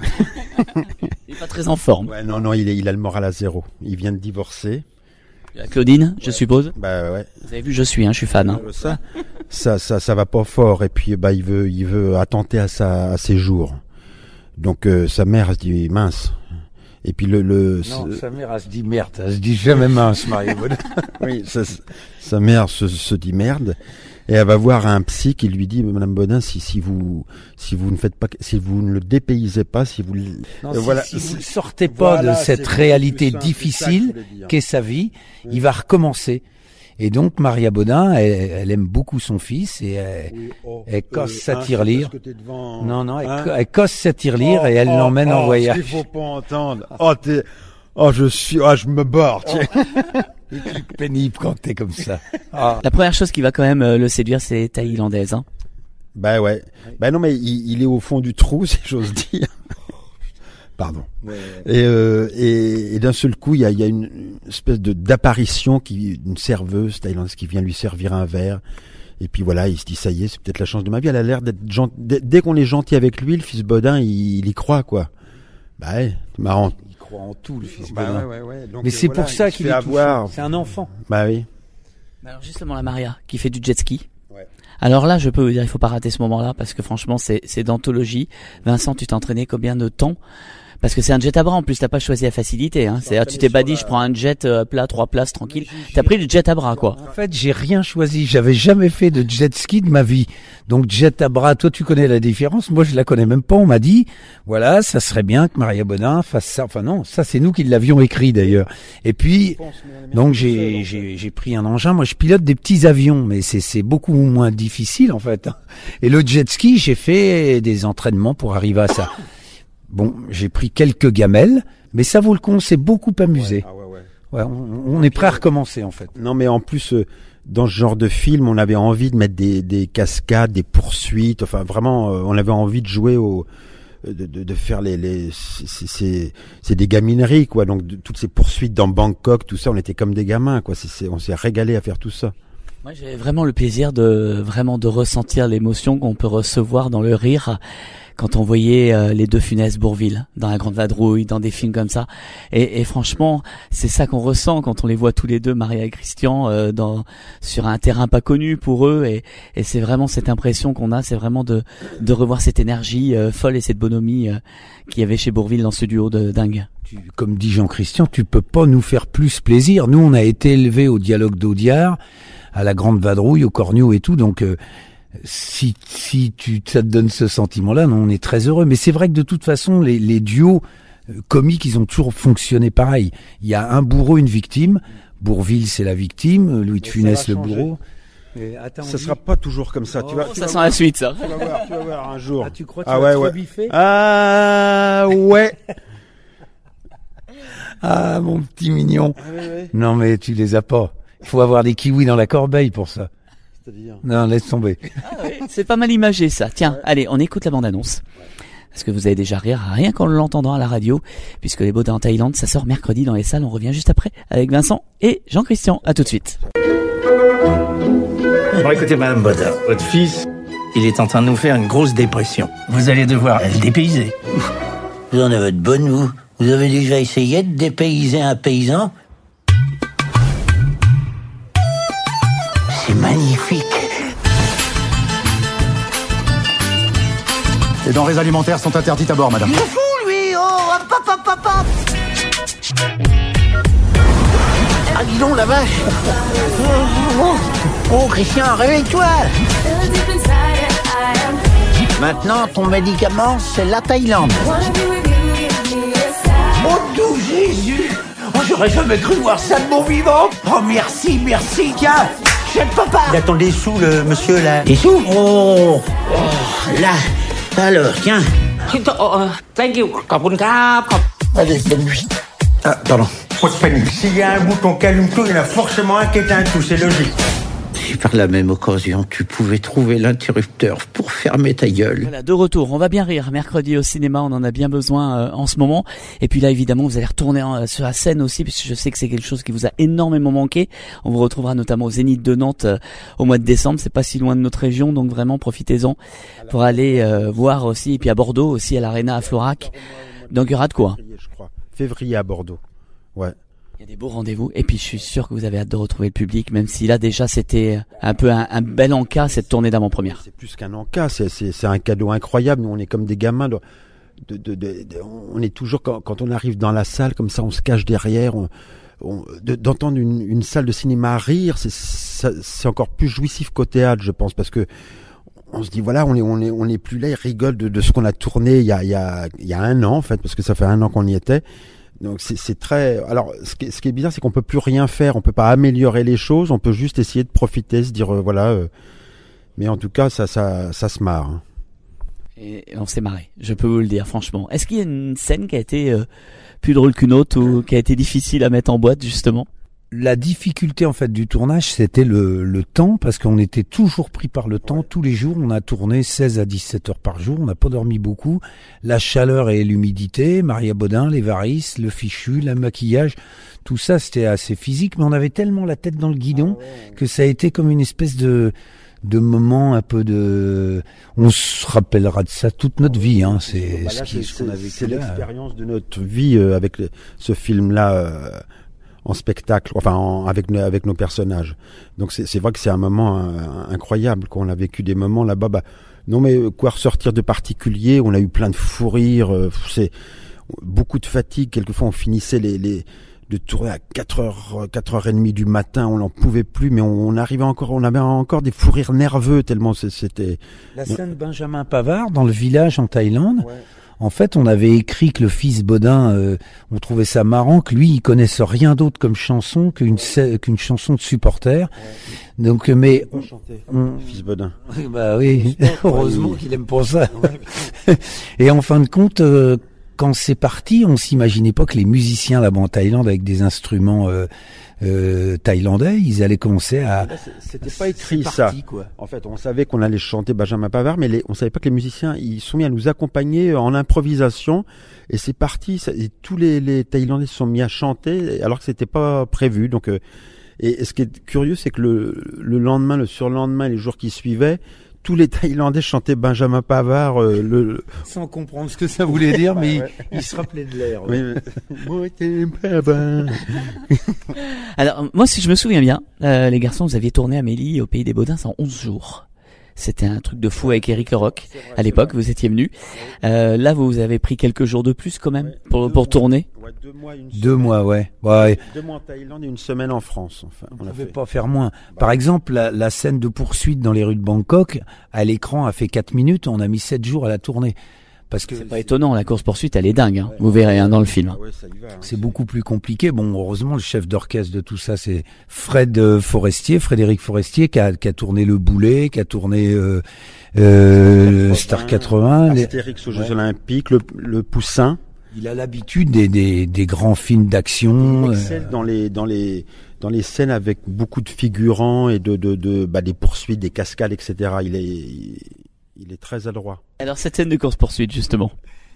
Il est pas très en forme. Ouais, non, non, il, est, il a le moral à zéro. Il vient de divorcer. Claudine, je ouais. suppose. Bah ouais. Vous avez vu, je suis, hein, je suis fan. Hein. Ça, ça, ça, ça va pas fort. Et puis, bah, il veut, il veut attenter à sa, à ses jours. Donc, euh, sa mère elle se dit mince. Et puis le, le. Non, sa mère elle se dit merde. Elle se dit jamais mince, Mario. Oui, ça, sa mère se, se dit merde. Et elle va voir un psy qui lui dit, Madame Baudin, si, si vous, si vous ne faites pas, si vous ne le dépaysez pas, si vous, non, euh, si, voilà, si vous ne sortez pas voilà, de cette réalité simple, difficile qu'est sa vie, oui. il va recommencer. Et donc, Maria Baudin, elle, elle aime beaucoup son fils et elle, oui, oh, elle cosse euh, sa tirelire. Devant, non, non, elle, hein elle cosse sa tirelire oh, et elle oh, l'emmène oh, en voyage. Il faut pas entendre. Oh, t'es, oh, je suis, oh, je me barre, tiens. Et puis pénible quand t'es comme ça. Ah. La première chose qui va quand même euh, le séduire, c'est thaïlandaise, hein. Bah ouais. Oui. Bah non, mais il, il est au fond du trou, si j'ose dire. Pardon. Ouais, ouais. Et, euh, et, et d'un seul coup, il y a, il y a une espèce de d'apparition qui, une serveuse thaïlandaise qui vient lui servir un verre. Et puis voilà, il se dit ça y est, c'est peut-être la chance de ma vie. Elle a l'air d'être gent... dès, dès qu'on est gentil avec lui, le fils Baudin, il, il y croit quoi. Bah ouais, c'est marrant. Il croit en tout, le fils bah, Baudin. Ouais, ouais, ouais. Donc, mais c'est voilà, pour ça qu'il est avoir. C'est un enfant. Bah oui. Alors justement, la Maria qui fait du jet ski. Ouais. Alors là, je peux vous dire, il faut pas rater ce moment-là parce que franchement, c'est c'est d'anthologie. Vincent, tu t'es entraîné combien de temps? Parce que c'est un jet à bras en plus, t'as pas choisi la facilité. Hein. C'est, tu t'es pas dit, la... je prends un jet euh, plat, trois places, tranquille. T'as pris le jet à bras, quoi. En fait, j'ai rien choisi. J'avais jamais fait de jet ski de ma vie. Donc jet à bras, toi, tu connais la différence. Moi, je la connais même pas. On m'a dit, voilà, ça serait bien que Maria Baudin fasse ça. Enfin non, ça c'est nous qui l'avions écrit d'ailleurs. Et puis, donc j'ai j'ai j'ai pris un engin. Moi, je pilote des petits avions, mais c'est c'est beaucoup moins difficile en fait. Et le jet ski, j'ai fait des entraînements pour arriver à ça. Bon, j'ai pris quelques gamelles, mais ça vaut le coup, on s'est beaucoup amusé. Ouais, ah ouais, ouais. Ouais, on, on est prêt à recommencer en fait. Non, mais en plus, euh, dans ce genre de film, on avait envie de mettre des, des cascades, des poursuites. Enfin, vraiment, euh, on avait envie de jouer au, de, de, de faire les, les, c'est, c'est, c'est des gamineries quoi. Donc de, toutes ces poursuites dans Bangkok, tout ça, on était comme des gamins quoi. C'est, c'est, on s'est régalé à faire tout ça. Moi, j'ai vraiment le plaisir de vraiment de ressentir l'émotion qu'on peut recevoir dans le rire quand on voyait euh, les deux Funès Bourvil dans La Grande Vadrouille, dans des films comme ça. Et, et franchement, c'est ça qu'on ressent quand on les voit tous les deux, Maria et Christian, euh, dans sur un terrain pas connu pour eux. Et, et c'est vraiment cette impression qu'on a, c'est vraiment de de revoir cette énergie euh, folle et cette bonhomie euh, qu'il y avait chez Bourvil dans ce duo de dingue. Tu, comme dit Jean-Christian, tu peux pas nous faire plus plaisir. Nous, on a été élevés au dialogue d'Audiard, à La Grande Vadrouille, au Cornio et tout, donc euh, si si tu ça te donne ce sentiment-là, non, on est très heureux. Mais c'est vrai que de toute façon, les, les duos euh, comiques, ils ont toujours fonctionné pareil. Il y a un bourreau, une victime. Bourvil, c'est la victime. Louis de Funès, le bourreau. Mais attends, ça sera pas toujours comme ça. Oh, tu vas, ça tu vas sent voir, la suite, ça. Tu vas voir, tu vas voir un jour. Ah, tu crois que ah tu ouais, vas ouais. te rebiffer ? Ah ouais. Ah, mon petit mignon. Ah, ouais, ouais. Non, mais tu les as pas. Il faut avoir des kiwis dans la corbeille pour ça. C'est-à-dire ? Non, laisse tomber. Ah ouais, c'est pas mal imagé, ça. Tiens, ouais. Allez, on écoute la bande-annonce. Parce que vous allez déjà rire, rien qu'en l'entendant à la radio, puisque Les Baudins en Thaïlande, ça sort mercredi dans les salles. On revient juste après avec Vincent et Jean-Christian. À tout de suite. Bon, écoutez, Madame Baudin, votre fils, il est en train de nous faire une grosse dépression. Vous allez devoir le dépayser. Vous en avez de bonnes, vous. Vous avez déjà essayé de dépayser un paysan ? C'est magnifique. Les denrées alimentaires sont interdites à bord, madame. Il est fou, lui. Oh, hop, hop, hop, hop, hop. Ah, dis donc, la vache. Oh, oh, oh, Christian, réveille-toi. Maintenant, ton médicament, c'est la Thaïlande. Oh, tout Jésus. Oh, j'aurais jamais cru voir ça de mon vivant. Oh, merci, merci. Tiens, chef papa. Il attend des sous, le monsieur, là. Des sous? Oh, oh, là. Alors, tiens. Thank you. Allez, bonne nuit. Ah, pardon. Pas de panique. S'il y a un bouton qui allume tout, il y en a forcément un qui éteint tout, c'est logique. Si par la même occasion, tu pouvais trouver l'interrupteur pour fermer ta gueule. Voilà, de retour, on va bien rire. Mercredi au cinéma, on en a bien besoin euh, en ce moment. Et puis là, évidemment, vous allez retourner en, sur la scène aussi, puisque je sais que c'est quelque chose qui vous a énormément manqué. On vous retrouvera notamment au Zénith de Nantes euh, au mois de décembre. C'est pas si loin de notre région, donc vraiment profitez-en pour aller euh, voir aussi. Et puis à Bordeaux aussi, à l'Arena à Florac. Donc il y aura de quoi. Je crois. Février à Bordeaux. Ouais. Il y a des beaux rendez-vous et puis je suis sûr que vous avez hâte de retrouver le public, même si là déjà c'était un peu un, un bel encas cette tournée d'avant-première. C'est plus qu'un encas, c'est, c'est, c'est un cadeau incroyable. Nous on est comme des gamins, de, de, de, de, de, on est toujours quand, quand on arrive dans la salle comme ça, on se cache derrière. On, on, de, d'entendre une, une salle de cinéma rire, c'est, ça, c'est encore plus jouissif qu'au théâtre, je pense, parce que on se dit voilà, on est on est on est plus là, ils rigolent de, de ce qu'on a tourné il y a il y a il y a un an en fait, parce que ça fait un an qu'on y était. Donc c'est, c'est très. Alors ce qui, est, ce qui est bizarre, c'est qu'on peut plus rien faire, on peut pas améliorer les choses, on peut juste essayer de profiter, se dire euh, voilà. Euh, mais en tout cas, ça, ça, ça se marre. Hein. Et on s'est marré, je peux vous le dire franchement. Est-ce qu'il y a une scène qui a été euh, plus drôle qu'une autre ou qui a été difficile à mettre en boîte justement? La difficulté en fait du tournage, c'était le, le temps, parce qu'on était toujours pris par le temps. Tous les jours, on a tourné seize à dix-sept heures par jour, on n'a pas dormi beaucoup. La chaleur et l'humidité, Maria Baudin, les varices, le fichu, le maquillage, tout ça c'était assez physique, mais on avait tellement la tête dans le guidon que ça a été comme une espèce de de moment un peu de... On se rappellera de ça toute notre vie. Hein. C'est bah là, ce, qui, ce qu'on a vécu c'est là. l'expérience de notre vie euh, avec le, ce film-là euh, en spectacle, enfin en, avec, avec nos personnages. Donc c'est, c'est vrai que c'est un moment euh, incroyable, qu'on a vécu des moments là-bas. Bah, non mais quoi ressortir de particulier, on a eu plein de fous rires, euh, c'est beaucoup de fatigue. Quelquefois on finissait les... les de tourner à quatre heures, quatre heures trente du matin, on n'en pouvait plus, mais on, on arrivait encore, on avait encore des fous rires nerveux tellement c'était... La scène de Benjamin Pavard dans le village en Thaïlande, ouais. En fait, on avait écrit que le fils Baudin, euh, on trouvait ça marrant, que lui, il connaissait rien d'autre comme chanson qu'une, qu'une chanson de supporter. Ouais. Donc, mais... On chantait, on... fils Baudin. Bah oui, heureusement qu'il aime pas ça. Ouais. Et en fin de compte... Euh, quand c'est parti, on s'imaginait pas que les musiciens là-bas en Thaïlande avec des instruments euh, euh, thaïlandais, ils allaient commencer à. C'était pas écrit parti, ça. Quoi. En fait, on savait qu'on allait chanter Benjamin Pavard, mais les, on savait pas que les musiciens ils sont mis à nous accompagner en improvisation. Et c'est parti. Ça, et tous les, les Thaïlandais se sont mis à chanter alors que c'était pas prévu. Donc, euh, et, et ce qui est curieux, c'est que le, le lendemain, le surlendemain, les jours qui suivaient. Tous les Thaïlandais chantaient Benjamin Pavard. Euh, le... Sans comprendre ce que ça voulait dire, mais ouais. ils il se rappelaient de l'air. Ouais. Alors, moi, si je me souviens bien, euh, les garçons, vous aviez tourné Amélie au Pays des Baudins en onze jours. C'était un truc de fou avec Eric Leroc. À l'époque, vous étiez venu. Euh, là, vous avez pris quelques jours de plus quand même pour, pour tourner. Ouais, deux mois, une deux mois, ouais. ouais. Deux mois en Thaïlande et une semaine en France. Enfin, on ne pouvait pas faire moins. Par exemple, la, la scène de poursuite dans les rues de Bangkok, à l'écran, a fait quatre minutes. On a mis sept jours à la tourner. Parce que c'est pas étonnant, la course-poursuite, elle est dingue, hein. Ouais, vous verrez hein, dans le film. Ah ouais, ça y va, hein. C'est beaucoup plus compliqué. Bon, heureusement, le chef d'orchestre de tout ça, c'est Fred Forestier, Frédéric Forestier, qui a, qui a tourné Le Boulet, qui a tourné euh, euh, Star quatre-vingts, Astérix aux Jeux ouais. Olympiques, le, le Poussin. Il a l'habitude des, des, des grands films d'action. Il excelle dans les dans les dans les scènes avec beaucoup de figurants et de de, de bah, des poursuites, des cascades, et cetera. Il est il, il est très adroit. Alors cette scène de course-poursuite justement,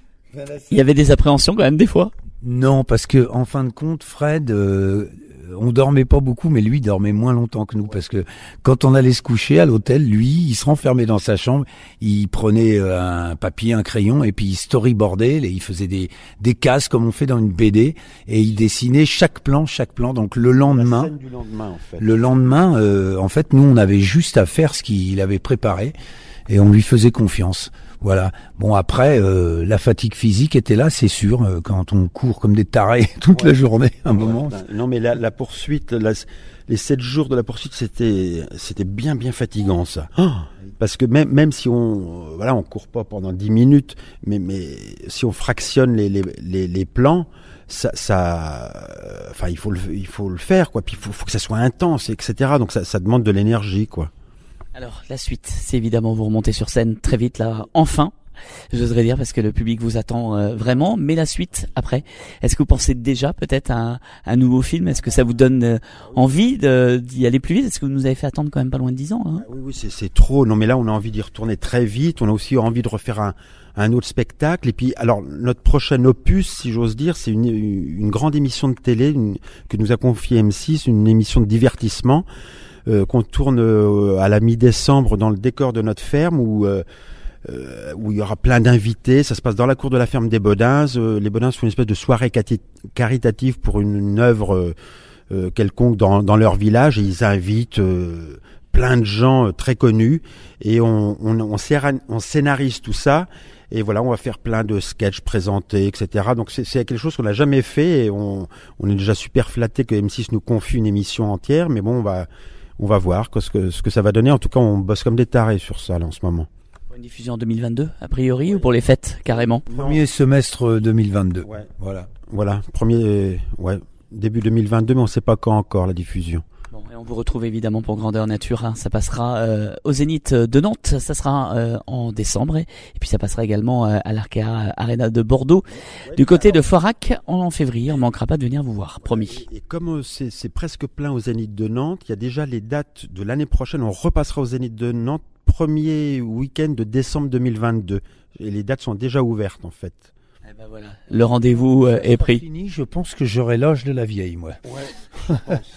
il y avait des appréhensions quand même des fois. Non, parce que en fin de compte, Fred, euh, on dormait pas beaucoup, mais lui il dormait moins longtemps que nous, parce que quand on allait se coucher à l'hôtel, lui, il se renfermait dans sa chambre, il prenait un papier, un crayon, et puis il storyboardait, et il faisait des des cases comme on fait dans une B D, et il dessinait chaque plan, chaque plan. Donc le lendemain, la scène du lendemain, en fait. le lendemain, euh, en fait, nous on avait juste à faire ce qu'il avait préparé, et on lui faisait confiance. Voilà. Bon, après, euh, la fatigue physique était là, c'est sûr, euh, quand on court comme des tarés toute ouais. la journée, un ouais, moment. Ben, non, mais la, la poursuite, la, les sept jours de la poursuite, c'était, c'était bien, bien fatigant, ça. Oh, parce que même, même si on, euh, voilà, on court pas pendant dix minutes, mais, mais si on fractionne les, les, les, les plans, ça, ça, enfin, euh, il faut le, il faut le faire, quoi. Puis il faut, faut que ça soit intense, et cetera. Donc ça, ça demande de l'énergie, quoi. Alors la suite, c'est évidemment vous remontez sur scène très vite là, enfin, j'oserais dire, parce que le public vous attend euh, vraiment. Mais la suite après, est-ce que vous pensez déjà peut-être à un, un nouveau film? Est-ce que ça vous donne euh, envie de, d'y aller plus vite? Est-ce que vous nous avez fait attendre quand même pas loin de dix ans hein? Oui, oui, c'est, c'est trop. Non, mais là on a envie d'y retourner très vite. On a aussi envie de refaire un, un autre spectacle. Et puis, alors notre prochain opus, si j'ose dire, c'est une, une grande émission de télé une, que nous a confiée M six, une émission de divertissement. Euh, qu'on tourne euh, à la mi-décembre dans le décor de notre ferme où euh, euh, où il y aura plein d'invités. Ça se passe dans la cour de la ferme des Bodins. Euh, les Bodins font une espèce de soirée cati- caritative pour une, une œuvre euh, euh, quelconque dans, dans leur village, et ils invitent euh, plein de gens euh, très connus, et on, on, on, séra- on scénarise tout ça. Et voilà, on va faire plein de sketchs présentés, et cetera. Donc c'est, c'est quelque chose qu'on n'a jamais fait, et on, on est déjà super flatté que M six nous confie une émission entière. Mais bon, on va On va voir ce que, ce que ça va donner. En tout cas, on bosse comme des tarés sur ça là, en ce moment. Pour une diffusion en deux mille vingt-deux, a priori, ou pour les fêtes, carrément? Premier semestre deux mille vingt-deux. Ouais. Voilà. Voilà. Premier, ouais, début deux mille vingt-deux, mais on ne sait pas quand encore la diffusion. Bon, et on vous retrouve évidemment pour Grandeur Nature, hein. Ça passera euh, au Zénith de Nantes, ça sera euh, en décembre, et, et puis ça passera également euh, à l'Arkea Arena de Bordeaux. Ouais, du côté alors, de Foirac, en février, on ne manquera pas de venir vous voir, promis. Et, et comme euh, c'est, c'est presque plein au Zénith de Nantes, il y a déjà les dates de l'année prochaine, on repassera au Zénith de Nantes, premier week-end de décembre deux mille vingt-deux. Et les dates sont déjà ouvertes en fait. Eh ben voilà, le rendez-vous euh, est pris. Fini, je pense que j'aurai l'âge de la vieille, moi. Ouais.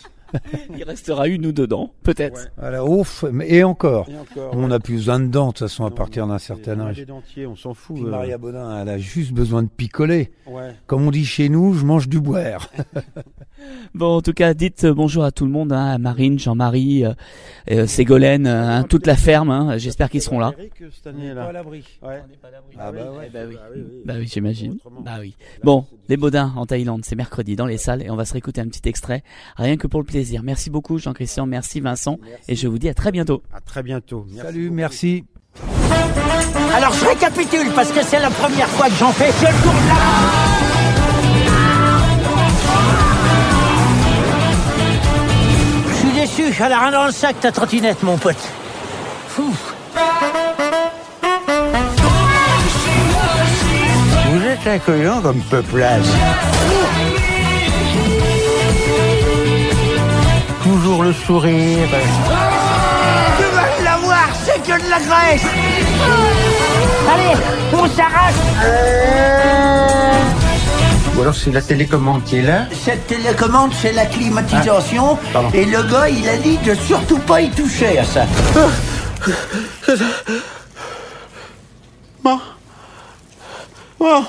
Il restera une ou deux dents, peut-être. Ouais. Voilà, ouf, et encore. Et encore on ouais. n'a plus besoin de dents, de toute façon, non, à partir d'un certain âge. Des dentiers, on s'en fout. Puis euh... Maria Bodin, elle a juste besoin de picoler. Ouais. Comme on dit chez nous, je mange du boire. Bon, en tout cas, dites bonjour à tout le monde, hein, à Marine, Jean-Marie, euh, euh, Ségolène, hein, toute la ferme. Hein, j'espère qu'ils seront là. Cette année, là. On n'est pas à l'abri. Ouais. Ah bah ouais. Bah oui, bah oui, bah oui j'imagine. Bah oui. Bon, les Bodins en Thaïlande, c'est mercredi dans les salles, et on va se réécouter un petit extrait, rien que pour le plaisir. Merci beaucoup Jean-Christian, merci Vincent, merci. Et je vous dis à très bientôt. À très bientôt. Merci Salut, beaucoup. Merci. Alors je récapitule parce que c'est la première fois que j'en fais. Je tourne là. Je suis déçu, elle a rien dans le sac ta trottinette mon pote. Fou. Vous êtes accueillant comme peuplage. Toujours le sourire. Tu vas l'avoir, c'est que de la graisse. Allez, on s'arrache. Ou alors c'est la télécommande qui est là. Cette télécommande, c'est la climatisation. Ah, et le gars, il a dit de surtout pas y toucher à ça. Bon. Bon.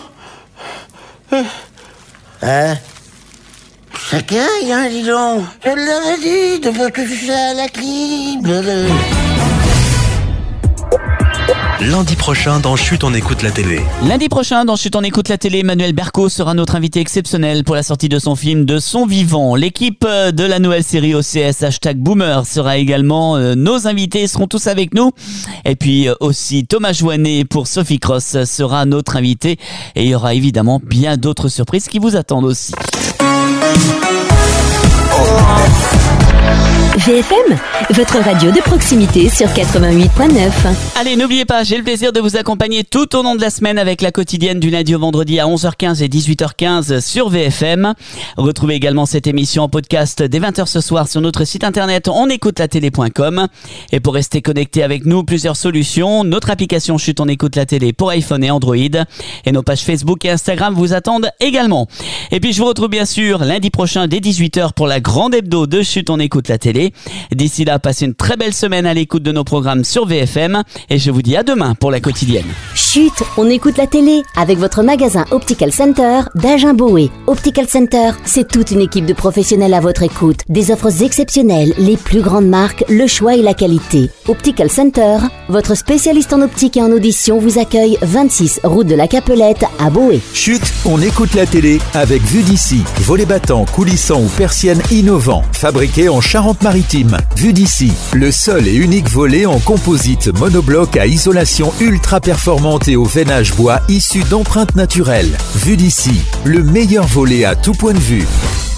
Hein? Chacun, hein, dis donc. Je l'avais dit de pas toucher à la clim. Lundi prochain dans Chut, on écoute la télé. Lundi prochain, dans Chut, on écoute la télé, Emmanuel Berco sera notre invité exceptionnel pour la sortie de son film De son vivant. L'équipe de la nouvelle série O C S hashtag Boomer sera également euh, nos invités, seront tous avec nous. Et puis euh, aussi Thomas Joannet pour Sophie Cross sera notre invité. Et il y aura évidemment bien d'autres surprises qui vous attendent aussi. V F M, votre radio de proximité sur quatre-vingt-huit virgule neuf. Allez, n'oubliez pas, j'ai le plaisir de vous accompagner tout au long de la semaine avec la quotidienne du lundi au vendredi à onze heures quinze et dix-huit heures quinze sur V F M. Retrouvez également cette émission en podcast dès vingt heures ce soir sur notre site internet onécoutelatélé point com. Et pour rester connecté avec nous, plusieurs solutions. Notre application Chut, on écoute la télé pour iPhone et Android. Et nos pages Facebook et Instagram vous attendent également. Et puis je vous retrouve bien sûr lundi prochain dès dix-huit heures pour la grande hebdo de Chut, on écoute la télé. D'ici là, passez une très belle semaine à l'écoute de nos programmes sur V F M et je vous dis à demain pour la quotidienne. Chut, on écoute la télé avec votre magasin Optical Center d'Agen-Boé. Optical Center, c'est toute une équipe de professionnels à votre écoute. Des offres exceptionnelles, les plus grandes marques, le choix et la qualité. Optical Center, votre spécialiste en optique et en audition vous accueille vingt-six route de la Capelette à Boé. Chut, on écoute la télé avec Vue d'ici. Volets battants, coulissants ou persiennes innovants, fabriqués en Charente-Maritime. Vue d'ici, le seul et unique volet en composite monobloc à isolation ultra performante et au veinage bois issu d'empreintes naturelles. Vue d'ici, le meilleur volet à tout point de vue.